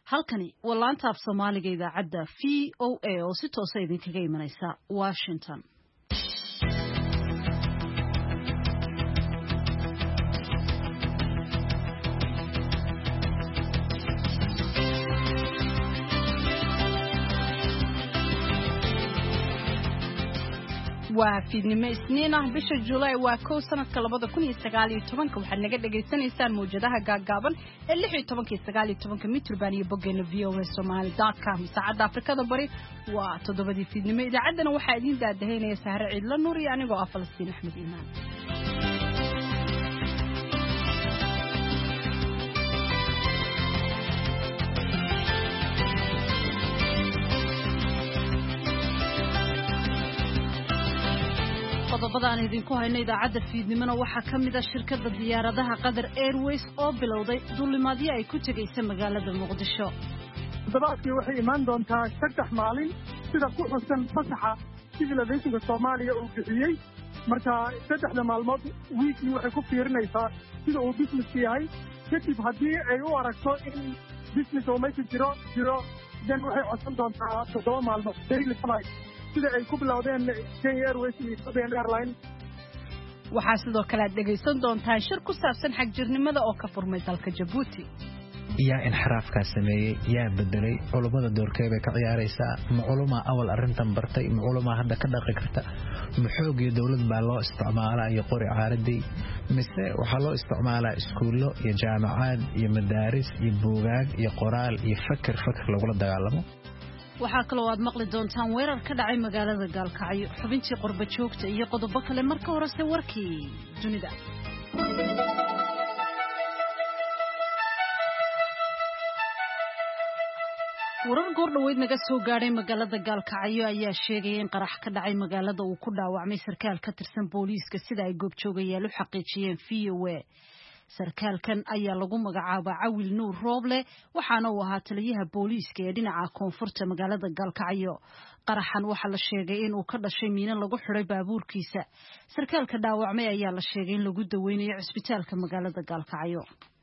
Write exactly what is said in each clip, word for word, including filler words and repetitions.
halkani waa laanta af Soomaaliga idaacadda V O A oo si toos ah idinkaga imanaysa Washington. waa fiidnimo isniin ah bisha July waa kow sanadka laba kun iyo sagaal iyo toban waxaad naga dhageysanaysaan mowjadaha gaagaaban ee lix iyo toban iyo sagaal iyo toban mitirban iyo boggeena v o a somali dot com saacada Afrikada Bari waa toddobadii fiidnimo idaacaddana waxaa idin daadaheynaya Sahre Ciidla Nuur iyo anigoo ah Falastiin Axmed Iimaan. qodobadaan idinku hayno idaacadda fiidnimona waxaa ka mid ah shirkadda diyaaradaha Qatar Airways oo bilowday duulimaadyo ay ku tagaysa magaalada Muqdisho. Toddobaadkii waxay imaan doontaa saddex maalin sida ku xusan fasaxa civil aviation Soomaaliya uu bixiyay marka saddexda maalmood weekly waxay ku fiirinaysaa sida uu business yahay kadib haddii ay u aragto in business oo meesha jiro jiro dan waxay codsan doontaa toddoba maalmood daily flight sida ay ku bilowdeen Kenya Airways iyo Ethiopian Airlines. waxaa sidoo kale aad dhegaysan doontaan shir ku saabsan xagjirnimada oo ka furmay dalka Djibouti. yaa inxiraafka sameeyay yaa bedelay culimada doorkeeda ka ciyaaraysa ma culima awal arintan bartay ma culima hadda ka dhaqi karta ma xoog iyo dawlad baa loo isticmaalaa iyo qori caaradii mise waxa loo isticmaalaa iskuulo iyo jaamacad iyo madaaris iyo buugaag iyo qoraal iyo fakar fakar lagu dagaalamo. waxaa kaloo aad maqli doontaan weerar ka dhacay magaalada Gaalkacyo xubintii qurba joogta iyo qodobo kale marka horese warkii dunida. warar goor dhaweyd naga soo gaaray magaalada Gaalkacyo ayaa sheegay in qarax ka dhacay magaalada uu ku dhaawacmay sarkaal ka tirsan booliiska sida ay goobjoogayaal u xaqiijiyeen V O A. sarkaalkan ayaa lagu magacaabaa Cawil Nuur Rooble waxaana uu ahaa taliyaha booliiska ee dhinaca koonfurta magaalada Gaalkacyo. qaraxan waxaa la sheegay in uu ka dhashay miino lagu xiray baabuurkiisa. sarkaalka dhaawacmay ayaa la sheegay in lagu daweynayo cisbitaalka magaalada Gaalkacyo.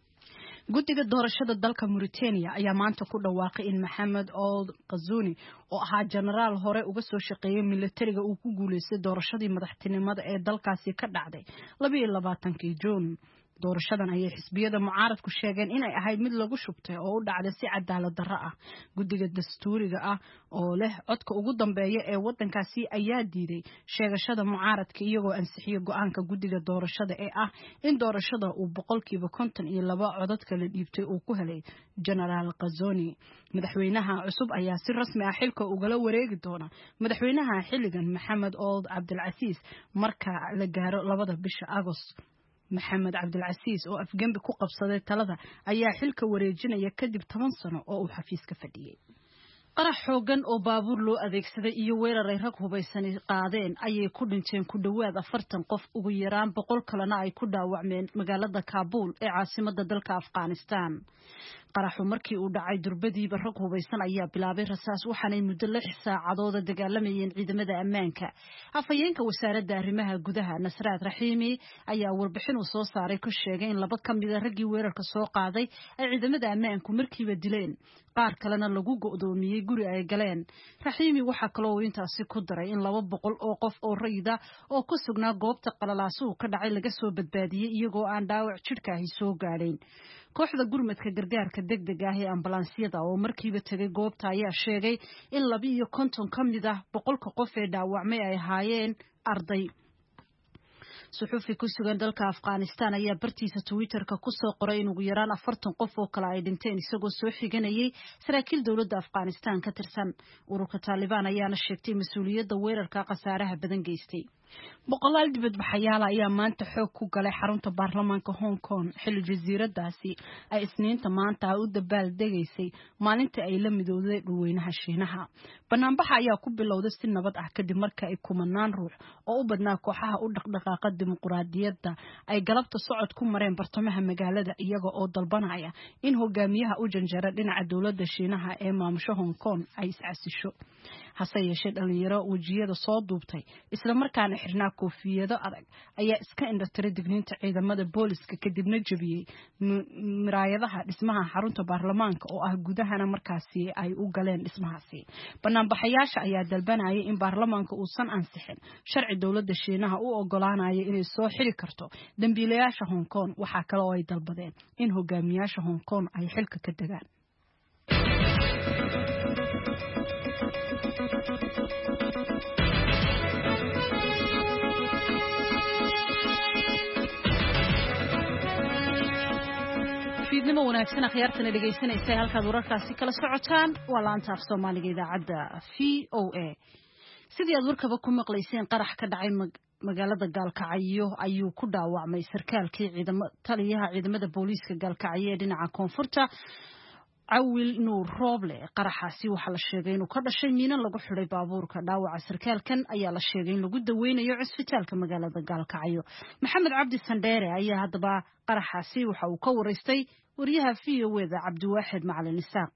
guddiga doorashada dalka Mauritania ayaa maanta ku dhawaaqay in Maxamed Ould Ghazouani oo ahaa generaal hore uga soo shaqeeyay militariga uu ku guuleystay doorashadii madaxtinimada ee dalkaasi ka dhacday laba iyo labaatankii Juun. doorashadan ayay xisbiyada mucaaradku sheegeen inay ahayd mid lagu shubtay oo u dhacday si cadaalad darro ah. guddiga dastuuriga ah oo leh codka ugu dambeeya ee wadankaasi ayaa diiday sheegashada mucaaradka iyagoo ansixiyay go'aanka guddiga doorashada ee ah in doorashada uu boqolkiiba konton iyo laba codad kala dhiibtay uu ku helay generaal Ghazouani. madaxweynaha cusub ayaa si rasmi ah xilka ugala wareegi doona madaxweynaha xilligan Maxamed Ould Cabdilcasiis marka la gaaro labada bisha Agost. Maxamed Cabdilcasiis oo afgembi ku qabsaday talada ayaa xilka wareejinaya kadib toban sano oo uu xafiiska fadhiyay. qarax xoogan oo baabuur loo adeegsaday iyo weerar ay rag hubaysan qaadeen ayay ku dhinteen ku dhawaad afartan qof ugu yaraan boqol kalena ay ku dhaawacmeen magaalada Kaabul ee caasimadda dalka Afghanistan. qaraxu markii uu dhacay durbadiiba rag hubaysan ayaa bilaabay rasaas waxaanay muddo lix saacadood dagaalamayeen ciidamada ammaanka. afhayeenka wasaaradda arrimaha gudaha Nasraad Raxiimi ayaa warbixin uu soo saaray ku sheegay in laba ka mid ah raggii weerarka soo qaaday ay ciidamada ammaanku markiiba dileen qaar kalena lagu go'doomiyay guri ay galeen. Raxiimi waxa kale oo intaasi ku daray in laba boqol oo qof oo rayida oo ku sugnaa goobta qalalaasuhu ka dhacay laga soo badbaadiyay iyagoo aan dhaawac jidhka ahi soo gaadhayn. kooxda gurmadka gargaarka degdega ah ee ambulaansiyada oo markiiba tagay goobta ayaa sheegay in laba iyo konton ka mid ah boqolka qof ee dhaawacmay ay ahaayeen arday. suxufi ku sugan dalka Afghanistan ayaa bartiisa Twitterka ku soo qoray in ugu yaraan afartan qof oo kale ay dhinteen isagoo soo xiganayay saraakiil dawladda Afghanistan ka tirsan. ururka Taliban ayaana sheegtay mas'uuliyadda weerarka khasaaraha badan geystay. boqolaal dibadbaxayaal ayaa maanta xoog ku galay xarunta baarlamaanka Hong Kong xilli jasiiradaasi ay isniinta maanta u dabaal degaysay maalinta ay la midowday dhulweynaha Shiinaha. banaanbaxa ayaa ku bilowday si nabad ah kadib markii ay kumanaan ruux oo u badnaa kooxaha u dhaqdhaqaaqa dimuqraadiyadda ay galabta socod ku mareen bartamaha magaalada iyaga oo dalbanaya in hogaamiyaha u janjara dhinaca dawladda Shiinaha ee maamusha Hong Kong ay iscasisho. hase yeeshee dhalinyaro wajiyada soo duubtay isla markaana islamarkaana xirnaa koofiyado adag ayaa iska indhatiray digniinta ciidamada booliska kadibna jabiyey miraayadaha dhismaha xarunta baarlamaanka oo ah gudahana markaasi ay u galeen dhismahaasi. Banaanbaxayaasha ayaa dalbanayay in baarlamaanka uusan ansixin sharci dowladda Shiinaha u ogolaanaya inay soo xiri karto dambiilayaasha Hong Kong. Waxaa kale oo ay dalbadeen in hogaamiyaasha Hong Kong ay xilka ka degaan. fiidnimo wanaagsan akhyaartana dhageysanaysa halkaad wararkaasi kala socotaan waa laanta af Soomaaliga idaacadda V O A. sidii aad warkaba ku maqlayseen qarax ka dhacay magaalada Gaalkacyo ayuu ku dhaawacmay sarkaalkii ciidamada taliyaha ciidamada booliiska Gaalkacyo ee dhinaca koonfurta Awil Nuur Roble. qaraxaasi waxa la sheegay inuu ka dhashay miino lagu xiray baabuurka. dhaawaca sarkaalkan ayaa la sheegay in lagu daweynayo cisbitaalka magaalada Gaalkacyo. Maxamed Cabdi Sandheere ayaa hadaba qaraxaasi waxa uu ka wareystay wariyaha V O A da Cabdiwaaxid Macalin Isaaq.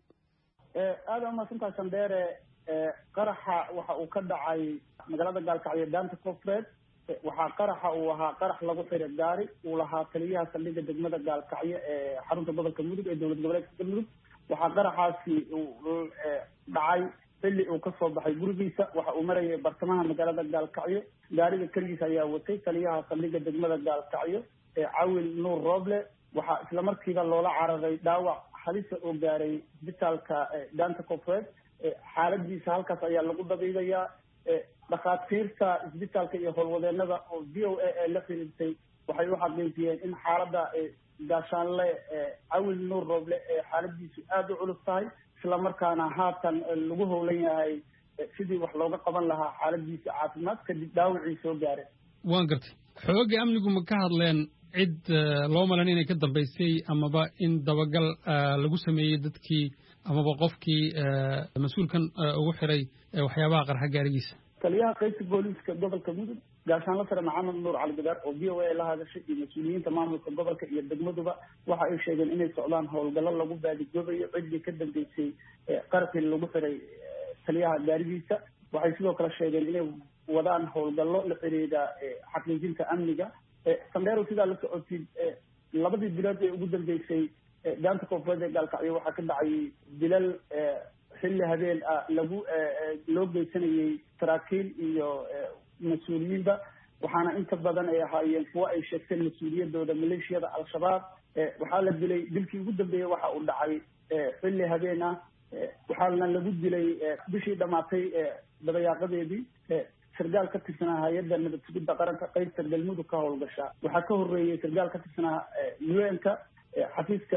ee aad ama santaa Sandheere ee qaraxa waxa uu ka dhacay magaalada Gaalkacyo daanta koonfureed. waxaa qaraxa uu ahaa qarax lagu xiray gaari uu lahaa taliyaha saldhigga degmada Gaalkacyo ee xarunta gobolka Mudug ee dowlad goboleedka Galmudug. waxaa qaraxaasi uu dhacay xilli uu ka soo baxay gurigiisa. waxa uu marayay bartamaha magaalada Gaalkacyo. gaariga kaligiisa ayaa watay taliyaha saldhigga degmada Gaalkacyo ee Awil Nuur Roble. waxaa isla markiiba loola cararay dhaawac halisa oo gaaray isbitaalka daanta koonfureed. xaaladiisa halkaas ayaa lagu dabiibayaa. dhakhaatiirta isbitaalka iyo howlwadeenada oo V O A la xiriirtay waxay u xaqiijiyeen in xaaladda gaashaanle Awil Nuur Roble ee xaaladiisu aad u culus tahay, isla markaana haatan lagu howlan yahay sidii wax looga qaban lahaa xaaladiisa caafimaad kadib dhaawacii soo gaaray. waan gartay xoogga amnigu ma ka hadleen cid loo malan inay ka dambaysay amaba in dabagal lagu sameeyey dadkii amaba qofkii mas-uulkan ugu xiray waxyaabaha qarxa gaarigiisa? taliyaha qaybta booliiska gobolka Mudug gaashaanle sare Maxamed Nuur Cali Gadaar oo V O A la hadashay iyo mas'uuliyiinta maamulka gobolka iyo degmaduba waxa ay sheegeen inay socdaan howlgallo lagu baadigobayo ciddii ka dambeysay qarxii lagu xiray taliyaha gaarigiisa. waxay sidoo kale sheegeen inay wadaan howlgallo la xiriira xaqiijinta amniga. Sandheero sidaa la socotid labadii bilood ee ugu dambeysay daanta koonfureed ee Gaalkacyo waxaa ka dhacay dilal xilli habeen ah lagu loo geysanayay saraakiil iyo mas-uuliyiinba. waxaana inta badan ay ahaayeen kuwo ay sheegteen mas-uuliyadooda maleeshiyada al-shabaab. waxaa la dilay dilkii ugu dambeeyey waxa uu dhacay xilli habeen ah. waxaana lagu dilay bishii dhamaatay dabayaaqadeedii sargaal ka tirsanaa hay-adda nabad sugidda qaranka qaybta galmudug ka howlgasha. waxaa ka horeeyey sargaal ka tirsanaa U N-ka xafiiska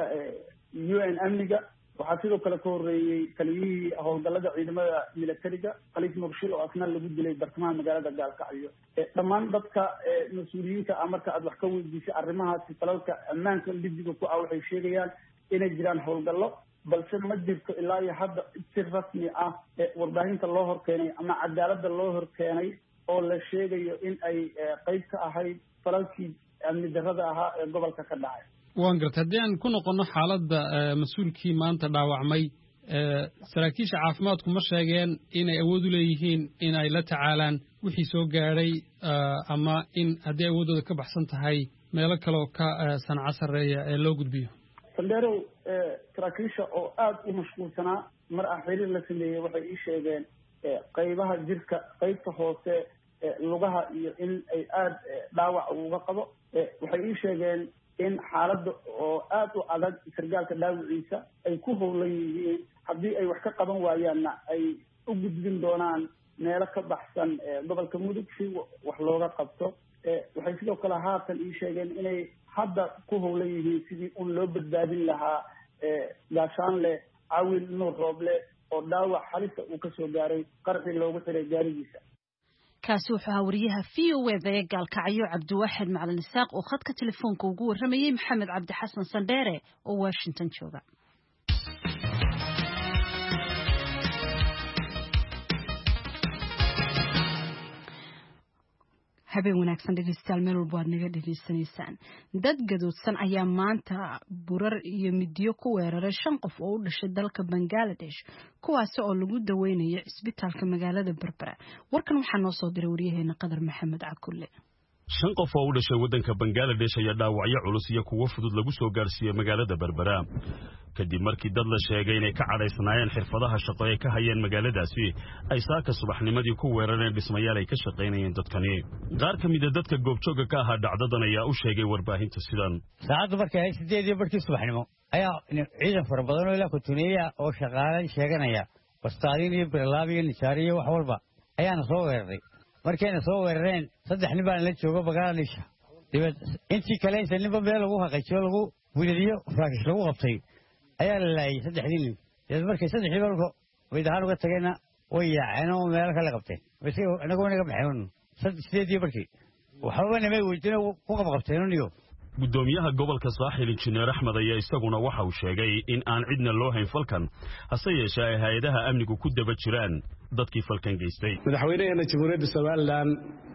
U N amniga. waxaa sidoo kale ka horeeyey taliyihii howlgallada ciidamada militariga Khaliif Murshid oo asna lagu dilay bartamaha magaalada Gaalkacyo. dhammaan dadka mas-uuliyiinta ah marka aad wax ka weydiisay arrimahaasi falalka ammaanka lidiga ku ah waxay sheegayaan inay jiraan howlgallo, balse ma jirto ilaa iyo hadda si rasmi ah warbaahinta loo horkeenay ama cadaaladda loo horkeenay oo la sheegayo in ay qayb ka ahayd falalkii amni darrada ahaa ee gobolka ka dhacay. waan gartay haddii aan ku noqono xaaladda mas-uulkii maanta dhaawacmay saraakiisha caafimaadku ma sheegeen inay awood u leeyihiin in ay la tacaalaan wixii soo gaadhay ama in haddii awooddooda ka baxsan tahay meelo kaleoo ka sanca sarreeya ee loo gudbiyo? Sandheerow saraakiisha oo aad u mashquulsanaa mar ah xiriir la sameeyey waxay ii sheegeen qaybaha jirka qaybta hoose lugaha iyo in ay aad dhaawac uga qabo. waxay ii sheegeen in xaaladda oo aad u adag sargaalka dhaawiciisa ay ku howlan yihiin haddii ay wax ka qaban waayaanna ay u gudbin doonaan meelo ka baxsan gobolka Mudug si wax looga qabto. waxay sidoo kale haatan ii sheegeen inay hadda ku howlan yihiin sidii un loo badbaadin lahaa gaashaanle Awil Nuur Roble oo dhaawac halisa uu ka soo gaaray qarxii loogu xiray gaarigiisa. kaasi wuxuu ahaa wariyaha V O A da ee Gaalkacyo Cabdiwaaxid Macalin Isaaq oo khadka telefoonka ugu waramayay Maxamed Cabdi Xasan Sandheere oo Washington jooga. habeen wanaagsan dhegeystayaal meel walba aad naga dhegeysanaysaan dad gadoodsan ayaa maanta burar iyo midiyo ku weeraray shan qof oo u dhashay dalka Bangladesh kuwaas oo lagu daweynayo isbitaalka magaalada Berbera warkan waxaa noo soo diray wariyaheena Qadar Maxamed Cakulle shan qof oo u dhashay wadanka Bangladesh ayaa dhaawacyo culus iyo kuwo fudud lagu soo gaarsiiyay magaalada Berbera kadib markii dad la sheegay inay ka cadaysnaayeen xirfadaha shaqo ee ka hayeen magaaladaasi ay saaka subaxnimadii ku weerareen dhismayaal ay ka shaqaynayeen dadkani qaar ka mid ah dadka goobjooga ka ahaa dhacdadan ayaa u sheegay warbaahinta sidan saacadu markay ay sideed iyo barkii subaxnimo ayaa ciidan fara badan oo ilaa ku tuneeya oo shaqaale sheeganaya bastaariin iyo birlaab iyo nisaariyo wax walba ayaana soo weeraray markayna soo weerareen saddex nin baan la joogo Bangladesh dibad intii kale inta ninba meel lagu haqajiyo lagu wiliyo raakish lagu qabtay ayaa la laayay saddex nin dad markay saddex nin way dahan uga tageyna way yaaceen oo meel kale qabteen wixii anagu wanaga baxeen saddex iyo barkii waxba namay weydiin ku qabqabteen niyo gudoomiyaha gobolka Saaxil Injineer Axmed ayaa isaguna waxa uu sheegay in aan cidna loo hayn falkan hase yeeshee hay'adaha amnigu ku daba jiraan dadkii falkan geystay madaxweynaha Jamhuuriyadda Soomaaliland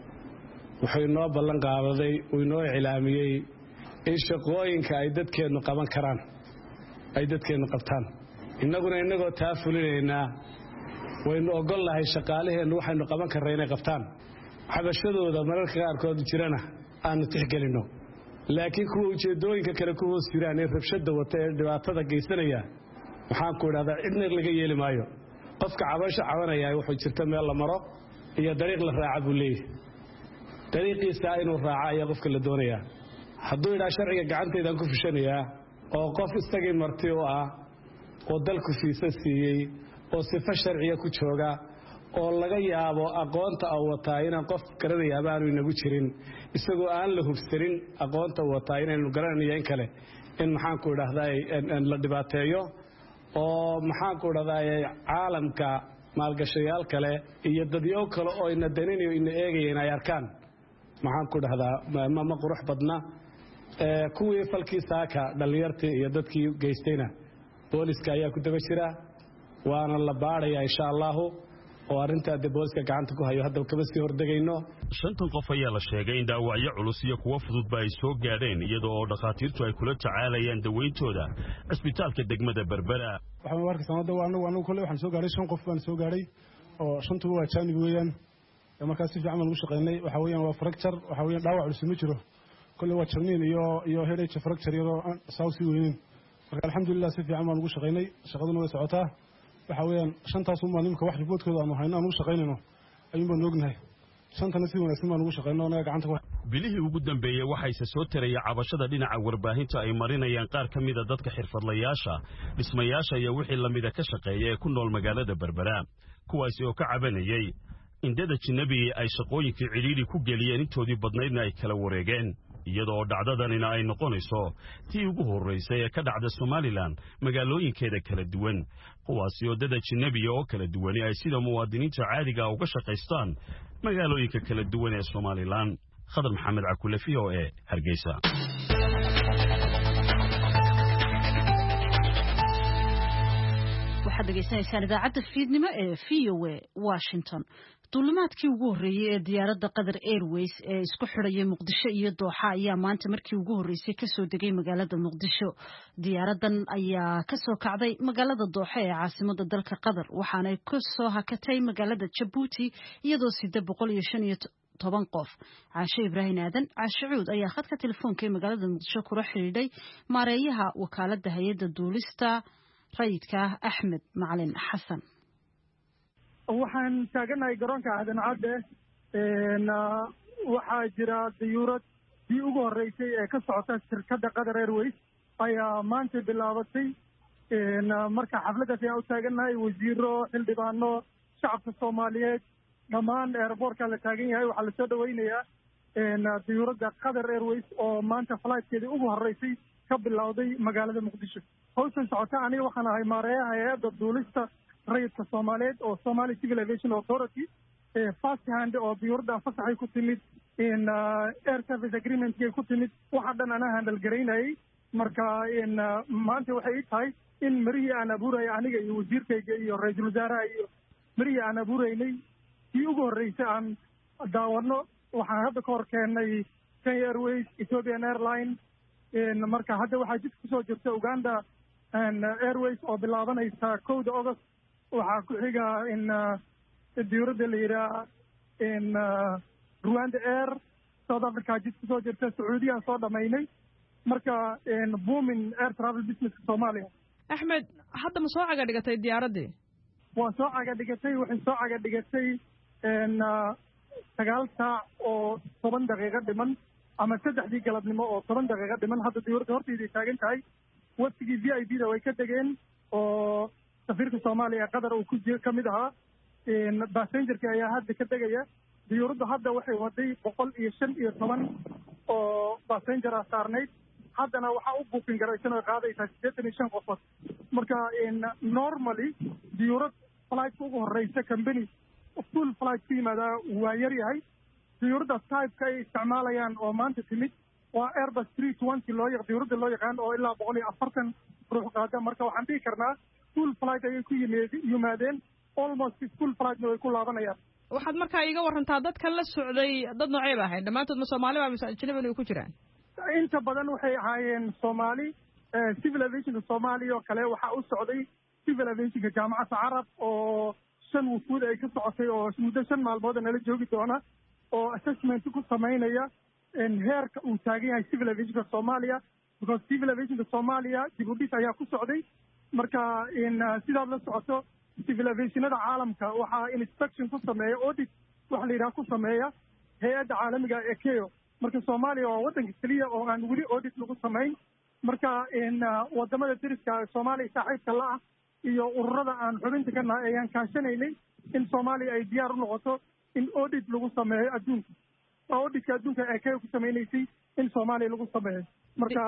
wuxuu inoo ballan qaaday uu inoo ilaamiyay in shaqooyinka ay dadkeenu qaban karaan ay dadkeenu qabtaan innaguna inagoo taa fulinayna waynu ogol lahay shaqaalaheenu waxaynu qaban karnaa inay qabtaan xabashadooda mararka qaarkood jirana aan tixgelino laakiin kuwa ujeedooyinka kale ku hoos jiraan ee rabshada wata ee dhibaatada geysanaya waxaan ku idhahdaa cidna laga yeeli maayo qofka cabasho cabanaya wuxuu jirta meel la maro iyo dariiq la raaca buu leeyahay dariiqiisa inuu raaca ayaa qofka la doonayaa hadduu idhaa sharciga gacantaydan ku fushanayaa oo qof isagii marti u ah oo dalku fiisa siiyey oo sifa sharciya ku jooga oo laga yaabo aqoonta uu wataa inaan qof garanaya abaanu inagu jirin isagoo aan la hubsanin aqoonta uu wataa inaynu garanayo in kale in maxaan ku idhaahdaa la dhibaateeyo oo maxaan ku idhaahdaa caalamka maalgashayaal kale iyo dadyo kale oo ina daninayo ina eegayeen ay arkaan maxaan ku idhaahdaa ma qurux badna kuwii falkii saaka dhalinyartii iyo dadkii geystayna booliska ayaa ku daba jira waana la baarayaa insha allahu oo arinta de booliska gacanta ku hayo hadda kaba sii hordagayno shantan qof ayaa la sheegay in dhaawacyo culus iyo kuwa fududba ay soo gaadheen iyadoo oo dhakhaatiirtu ay kula tacaalayaan daweyntooda cisbitaalka degmada Berbera waxaan warka sanada waa anagu anagu kale waxaan soo gaaray shan qof baan soo gaaray oo shantu waa jaanib weeyaan markaas si fiican lagu shaqeynay waxa weeyaan waa fracture waxa weeyaan dhaawac culus ma jiro كل واحد شرنين يو يو هيريج فركتر يو ساوسي وينين الحمد لله سيف عمان نقول شقيني شقدنا وسعتها وحويان شنطة صوم نيمك واحد بود كذا أنه هينا نقول شقيننا أيام بنوجنها شنطة نسيب ونسيب نقول شقيننا أنا قاعد واحد bilihii ugu dambeeyay waxay se soo tarayay cabashada dhinaca warbaahinta ay marinayaan qaar ka mid ah dadka xirfadlayaasha dhismayaasha iyo wixii la mid ah ka shaqeeya ee ku nool magaalada Berbera kuwaas oo ka cabanayay in dad ajnabi ay shaqooyinkii ciriiri ku geliyeen intoodii badnaydna ay kala wareegeen iyadoo dhacdadanina ay noqonayso tii ugu horeysay ee ka dhacda Somaliland magaalooyinkeeda kala duwan kuwaas oo dad ajnabi oo kala duwan ay sida muwaadiniinta caadiga uga shaqeystaan magaalooyinka kala duwan ee Somaliland خضر محمد عكولة في أو إيه هرقيسة waxaad dhegeysaneysaan idaacadda fiidnimo ee v o a Washington duulimaadkii ugu horreeyay ee diyaaradda Qatar Airways ee isku xidhayay Muqdisho iyo Dooxa ayaa maanta markii ugu horreysay ka soo degay magaalada Muqdisho diyaaraddan ayaa ka soo kacday magaalada Dooxa ee caasimadda dalka Qatar waxaana ay ku soo hakatay magaalada Djibouti iyadoo siddeed boqol iyo shan iyo toban qof caashe ibraahim aadan caashe cuud ayaa khadka telefoonka ee magaalada Muqdisho kula xiriiray maareeyaha wakaaladda hay'adda duulista rayidka Axmed Macalin Xasan waxaan taaganahay garoonka aadan cadde waxaa jira diyuurad dii ugu horreysay ee ka socota shirkadda Qatar Airways ayaa maanta bilaabatay marka xafladdaas ayaan u taaganahay wasiiro xildhibaano shacabka Soomaaliyeed dhammaan airportka la taagan yahay waxaa la soo dhaweynayaa diyuuradda Qatar Airways oo maanta flightkeedii ugu horreysay ka bilowday magaalada Muqdisho howshan socota aniga waxaan ahay maareeyaha hay'adda duulista rayidka Soomaaliyeed oo Somali Civil Aviation Authority first hand oo diyuuradda fasaxay ku timid in air service agreement ku timid waxa dhan ana handle gareynayay marka in maanta waxay tahay in marihii aan abuuray aniga iyo wasiirkayga iyo ra'iisul wasaaraha iyo marihii aan abuuraynay tii ugu horreysay aan daawano waxaan hadda ka hor keennay Kenya Airways, Ethiopian Airline, marka hadda waxaa jidka kusoo jirta Uganda Airways oo bilaabanaysa kowda August. waxaa ku xiga in diyuuradda la yidhaha in Rwanda Air, South Africa jidka kusoo jirta, Sacuudiyaan soo dhamaynay, marka booming air travel business Soomaaliya. Axmed, hadda ma soo caga dhigatay diyaaraddii? waa soo caga dhigatay waxay soo caga dhigatay sagaal saac oo toban daqiiqo dhiman, ama saddexdii galabnimo oo toban daqiiqo dhiman. hadda diyuuradda hortayday taagan tahay. waftigii v I p da way ka degeen oo safiirka Soomaaliya ee Qatar uu ku jir ka mid ahaa. Passengerka ayaa hadda ka degaya. diyuuraddu hadda waxay waday boqol iyo shan iyo toban oo passenger ah saarnayd. haddana waxaa u booking garaysan oo qaadaysaa siddeetan iyo shan qofood. marka normally diyuurad flightka ugu horeysa company full flight ku yimaada waa yar yahay. diyuuradda type-ka ay isticmaalayaan oo maanta timid waa Airbus three twenty loo yaq diyuuradda loo yaqaan oo ilaa boqol iyo afartan ruux qaada. marka waxaan dhihi karnaa full flight ayay ku yimaadeen, almost full flightna way ku laabanayaan. waxaad markaa iiga warantaa dadkan la socday dad noocee ba ahayd? dhammaantood ma Soomaali ba mise ajnabi ay ku jiraan? inta badan waxay ahaayeen Soomaali. civil aviationka Soomaaliya oo kale waxaa u socday civil aviationka jaamacadda Carab oo shan wufuud ay ka socotay oo muddo shan maalmood nala joogi doona oo assessment ku samaynaya heerka uu taagan yahay civil aviationka Soomaaliya, because civil aviationka Soomaaliya dib u dhis ayaa ku socday. marka sidaad la socoto civil aviationada caalamka waxaa inspection ku sameeya, audit waxa la yidhaha ku sameeya hay-adda caalamiga ee K E O. marka Soomaaliya waa waddanka keliya oo aan weli audit lagu samayn. marka wadamada deriska Soomaaliya saaxiibka la ah iyo ururada aan xubinta ka nahay ayaan kaashanaynay in Soomaaliya ay diyaar u noqoto in audit lagu sameeyo adduunka. auditka adduunka ee K E O ku sameynaysay in Soomaaliya lagu sameeyo. marka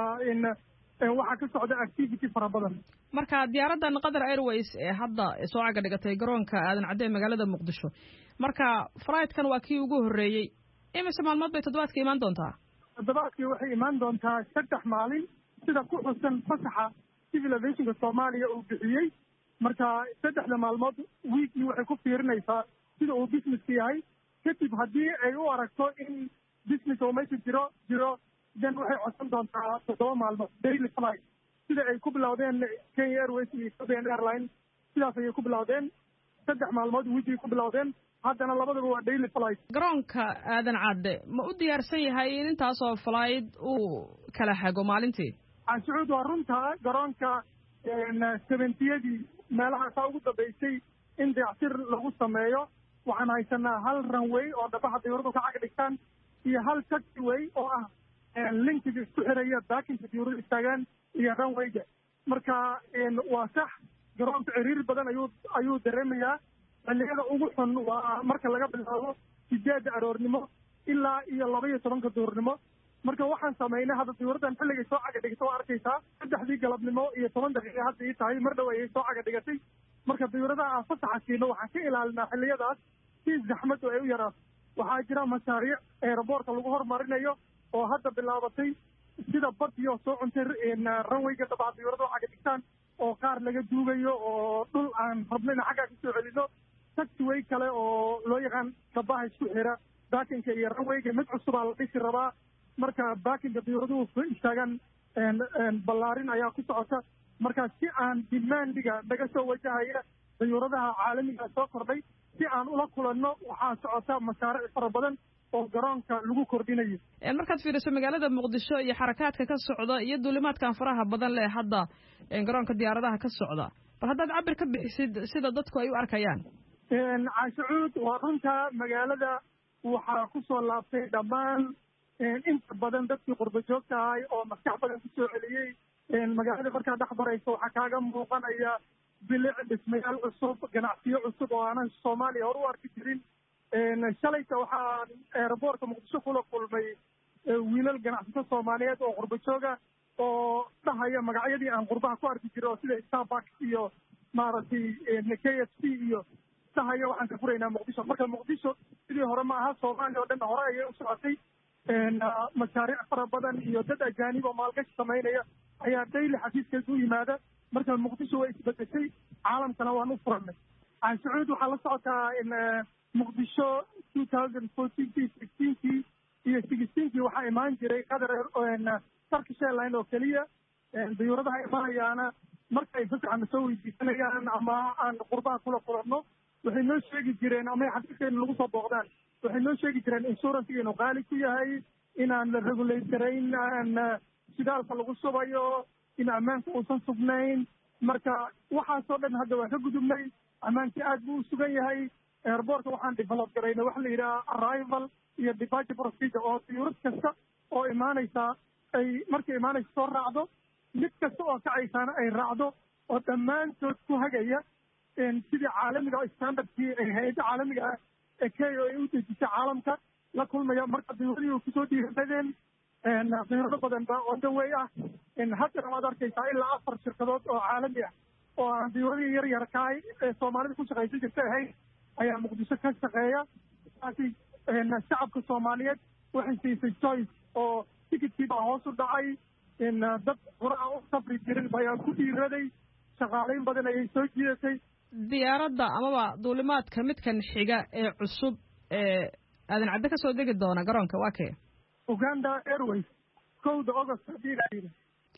waxaa ka socda activity fara badan. marka diyaaraddan Qatar Airways ee hadda soo caga dhigatay garoonka aadan cadde magaalada Muqdisho, marka flightkan waa kii ugu horreeyey. imise maalmood bay toddobaadkii imaan doontaa? toddobaadkii waxay imaan doontaa saddex maalin sida ku xusan fasaxa civil aviationka Soomaaliya uu bixiyey. marka saddexda maalmood weekii waxay ku fiirinaysaa sida uu businesska yahay. kadib haddii ay u aragto in business oo meesha jiro jiro then waxay codsan doontaa toddoba maalmood daily flight sida ay ku bilowdeen Kenya Airways iyo Ethiopian Airline. sidaas ayay ku bilowdeen, saddex maalmood weekii ku bilowdeen, haddana labadaba waa daily flight. garoonka aadan cadde ma u diyaarsan yahay in intaasoo flight uu kala hago maalintii? Sacuud waa runtaa garoonka seventiyadii meelahaasaa ugu dambeysay in dayactir lagu sameeyo. waxaan haysanaa hal runway oo dhabaha diyuuradu ka cag dhigtaan iyo hal taxiway oo ah linkiga isku xiraya baakinka diyuuradu istaagaan iyo runwayga. marka waa sax garoonka ciriir badan ayuu ayuu dareemayaa. xilliyada ugu xun waa marka laga bilaabo sideedda aroornimo ilaa iyo laba iyo tobanka duurnimo. marka waxaan samaynay hadda diyuuraddan xilligay soo caga dhigata waa arkaysaa saddexdii galabnimo iyo toban daqiiqa hadda ii tahay, mar dhow ayay soo caga dhigatay. marka diyuuradaha aan fasaxa siino waxaan ka ilaalinaa xilliyadaas si zaxmadu ay u yaraato. waxaa jira mashaariic aeroboortka lagu horumarinayo oo hadda bilaabatay, sida badiyo soo cuntay runwayga dhabaha diyuurada oo caga dhigtaan oo qaar laga duugayo oo dhul aan rabnayna xaggaa kasoo celino. taxiway kale oo loo yaqaan kabaha isku xira baakinka iyo runwayga mid cusubaa la dhisi rabaa. marka baakinka diyuuraduhu istaagaan ballaarin ayaa ku socota. marka si aan dimaandiga naga soo wajahaya diyuuradaha caalamiga soo kordhay si aan ula kulanno waxaa socota mashaariic fara badan oo garoonka lagu kordhinayo. markaad fiiriso magaalada Muqdisho iyo xarakaadka ka socda iyo duulimaadkan faraha badan leh hadda garoonka diyaaradaha ka socda, bal haddaad cabir ka bixisid sida dadku ay u arkayaan. Sacuud waa runta magaalada waxaa ku soo laabtay dhammaan inta badan dadkii qurba joogta ahay oo maskax badan kusoo celiyey. magaalada markaa dhex barayso waxaa kaaga muuqanaya bilic dhismayaal cusub, ganacsiyo cusub oo aanan Soomaaliya hor u arki jirin. shalayta waxaan aeroboortka Muqdisho kula kulmay wiilal ganacsato Soomaaliyeed oo qurba jooga oo dhahaya magacyadii aan qurbaha ku arki jiray oo sida Starbucks iyo maaragtay K F C iyo dhahaya waxaan ka furaynaa Muqdisho. marka Muqdisho sidii hore ma aha, Soomaaliya oo dhan hore ayay u socotay. mashaariic fara badan iyo dad ajaanib oo maalgashi samaynaya ayaa daily xafiiskaysa u yimaada. marka Muqdisho way isbedeshay, caalamkana waan u furannay. Sacuud waxaa la socotaa in Muqdisho two thousand fourteenkii sixteenkii iyo sixteenkii waxaa imaan jiray qatar turkish airline oo keliya diyuuradaha imanayaana markay fasaxana soo weydiisanayaan ama aan qurbaha kula kulanno waxay noo sheegi jireen ama xaqiiqeena lagu soo booqdaan waxay noo sheegi jireen insurance inuu qaali ku yahay inaan la regulate garayn shidaalka lagu subayo in ammaanka uusan sugnayn marka waxaasoo dhan hadda waa ka gudubnay ammaankii aad buu u sugan yahay airbortka waxaan develop garayna waxa la yidhaha arrival iyo departure procedure oo diyuurad kasta oo imaanaysaa ay markay imaanaysa soo raacdo mid kasta oo kacaysaana ay raacdo oo dhammaantood ku hagaya sidii caalamiga standardkii ay hay-adda caalamiga ah ee kenya ay u dejisay caalamka la kulmaya marka diyuuradii kusoo dhiiradeen diyuurado badan baa odawey ah haddana waad arkaysaa ilaa afar shirkadood oo caalami ah oo aan diyuuradii yar yar kahay ee soomaalida ku shaqaysan jirta ahayn ayaa muqdisho ka shaqeeya taasi shacabka soomaaliyeed waxay siisay choice oo tikidkii baa hoos u dhacay dad horaa u safri jirin ayaa ku dhiiraday shaqaalayn badan ayay soo jiidatay diyaaradda amaba duulimaadka midkan xiga ee cusub ee aadan cadde ka soo degi doona garoonka waa kee uganda airways kowda august haddii la yidhi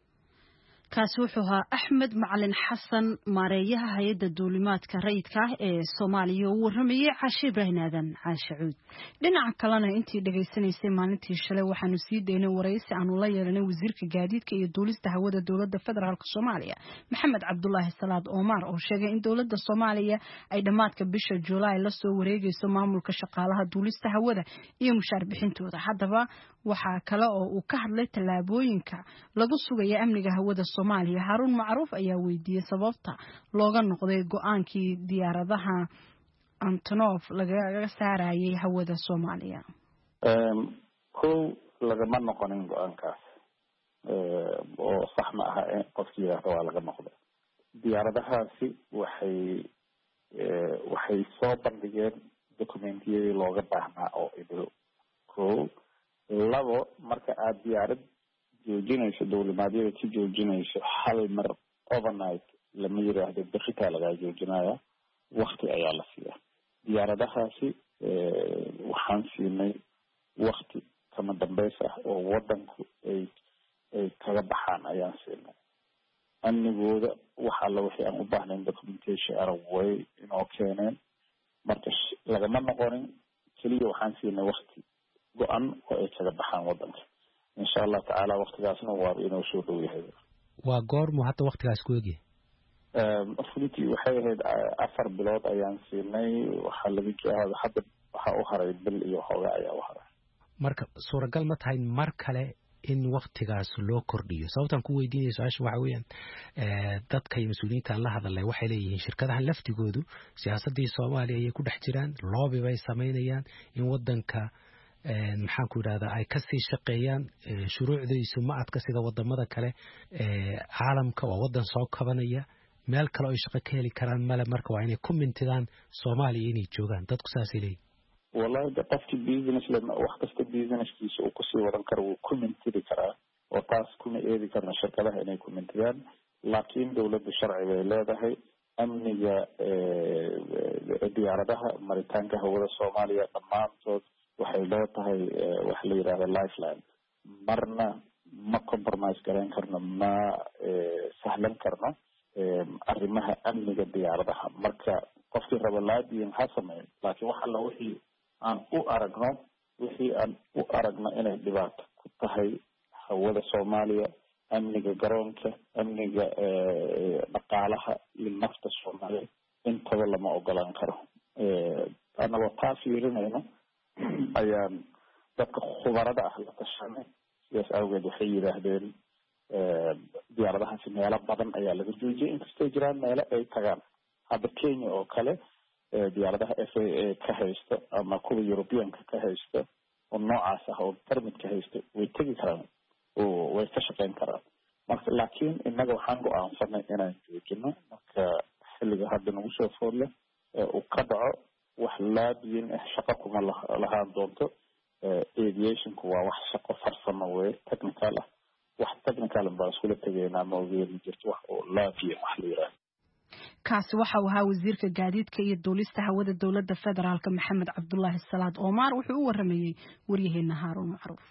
kaasi wuxuu ahaa axmed macalin xasan maareeyaha hay-adda duulimaadka rayidka ah ee soomaaliya oo u warramayay caashe ibraahim aadan caashe cuud dhinaca kalena intii dhegaysanaysay maalintii shalay waxaanu sii daynay waraysi aanu la yeelanay wasiirka gaadiidka iyo duulista hawada dowladda federaalk soomaaliya maxamed cabdulaahi salaad oomar oo sheegay in dowladda soomaaliya ay dhammaadka bisha julaay la soo wareegayso maamulka shaqaalaha duulista hawada iyo mushaar bixintooda haddaba waxaa kale oo uu ka hadlay tallaabooyinka lagu sugaya amniga hawada soomaaliya haruun macruuf ayaa weydiiyey sababta looga noqday go-aankii diyaaradaha antonof lagaga saarayay hawada soomaaliya kow lagama noqonin go-aankaas oo sax ma aha qofki yidhaahda waa laga noqda diyaaradahaasi waxay waxay soo bandhigeen documentiyadii looga baahnaa oo idil kow labo marka aada diyaarad joojinayso dowlimaadyada ka joojinayso hal mar overnight lama yiraahdo dakitaa lagaa joojinaya wakti ayaa la siiyaa diyaaradahaasi waxaan siinay wakti kama dambeys ah oo wadanku ay ay kaga baxaan ayaan siinay amnigooda waxaa la wixii aan u baahnayn documentation arab way inoo keeneen marka lagama noqonin keliya waxaan siinay wakti go-an oo ay kaga baxaan wadanka insha allah tacaala waktigaasna waaba inuu soo dhow yahay waa goormu hadda waktigaas ku egyahay runtii waxay ahayd afar bilood ayaan siinay waxaa laga joogaa hadda waxaa u haray bil iyo hoogaa ayaa u haray marka suuragal ma tahay mar kale in waktigaas loo kordhiyo sababtaan ku weydiinaya su-aasha waxa weeyaan dadka iyo mas-uuliyiinta aan la hadalay waxay leeyihiin shirkadahan laftigoodu siyaasaddii soomaaliya ayay ku dhex jiraan loobi bay samaynayaan in wadanka maxaan ku yidhahdaa ay kasii shaqeeyaan shuruucdiisu ma adka sida wadamada kale caalamka waa wadan soo kabanaya meel kale oo ay shaqo ka heli karaan male marka waa inay ku mintidaan soomaaliya inay joogaan dadku saasay leeyihin wallahi de qofkii business le wax kasta businesskiisa uu kusii wadan karo wuu ku mintidi karaa oo taas kuma eedi karna shirkadaha inay ku mintidaan laakiin dowladda sharci bay leedahay amniga diyaaradaha maritaanka hawada soomaaliya dhammaantood waxay leedahay waxa la yidhahda lifeline marna ma compromise garayn karno ma sahlan karno arrimaha amniga diyaaradaha marka qofkii raba laadiin ha sameeyo laakiin wax alla wixii aan u aragno wixii aan u aragno inay dhibaato ku tahay hawada soomaaliya amniga garoonka amniga dhaqaalaha iyo nafta soomaaliya intaba lama ogolaan karo anagoo taa fiirinayno ayaan dadka khubarada ah la tashanay sidaas awgeed waxay yidhaahdeen diyaaradahaasi meelo badan ayaa laga joojiyay inkastoo jiraan meelo ay tagaan hadda kenya oo kale diyaaradaha f a a ka haysto ama kuwa europeanka ka haysto oo noocaas ah oo permit ka haysto way tegi karaan oo way ka shaqeyn karaan marka laakiin innaga waxaan go-aansanay inaan joojino marka xilliga hadda nagu soo foodle uu ka dhaco wax laabiyin ah shaqo kuma lahaan doonto aviationku waa wax shaqo farsamo wey technical ah wax technical baan iskula tegaynaa ma ogeeni jirto wax oo laabiyin wax la yidhaahdo kaasi waxa uu ahaa wasiirka gaadiidka iyo duulista hawada dowladda federaalka Maxamed Cabdullaahi Salaad Omar wuxuu u waramayay waryaheena Haaruun Macruuf.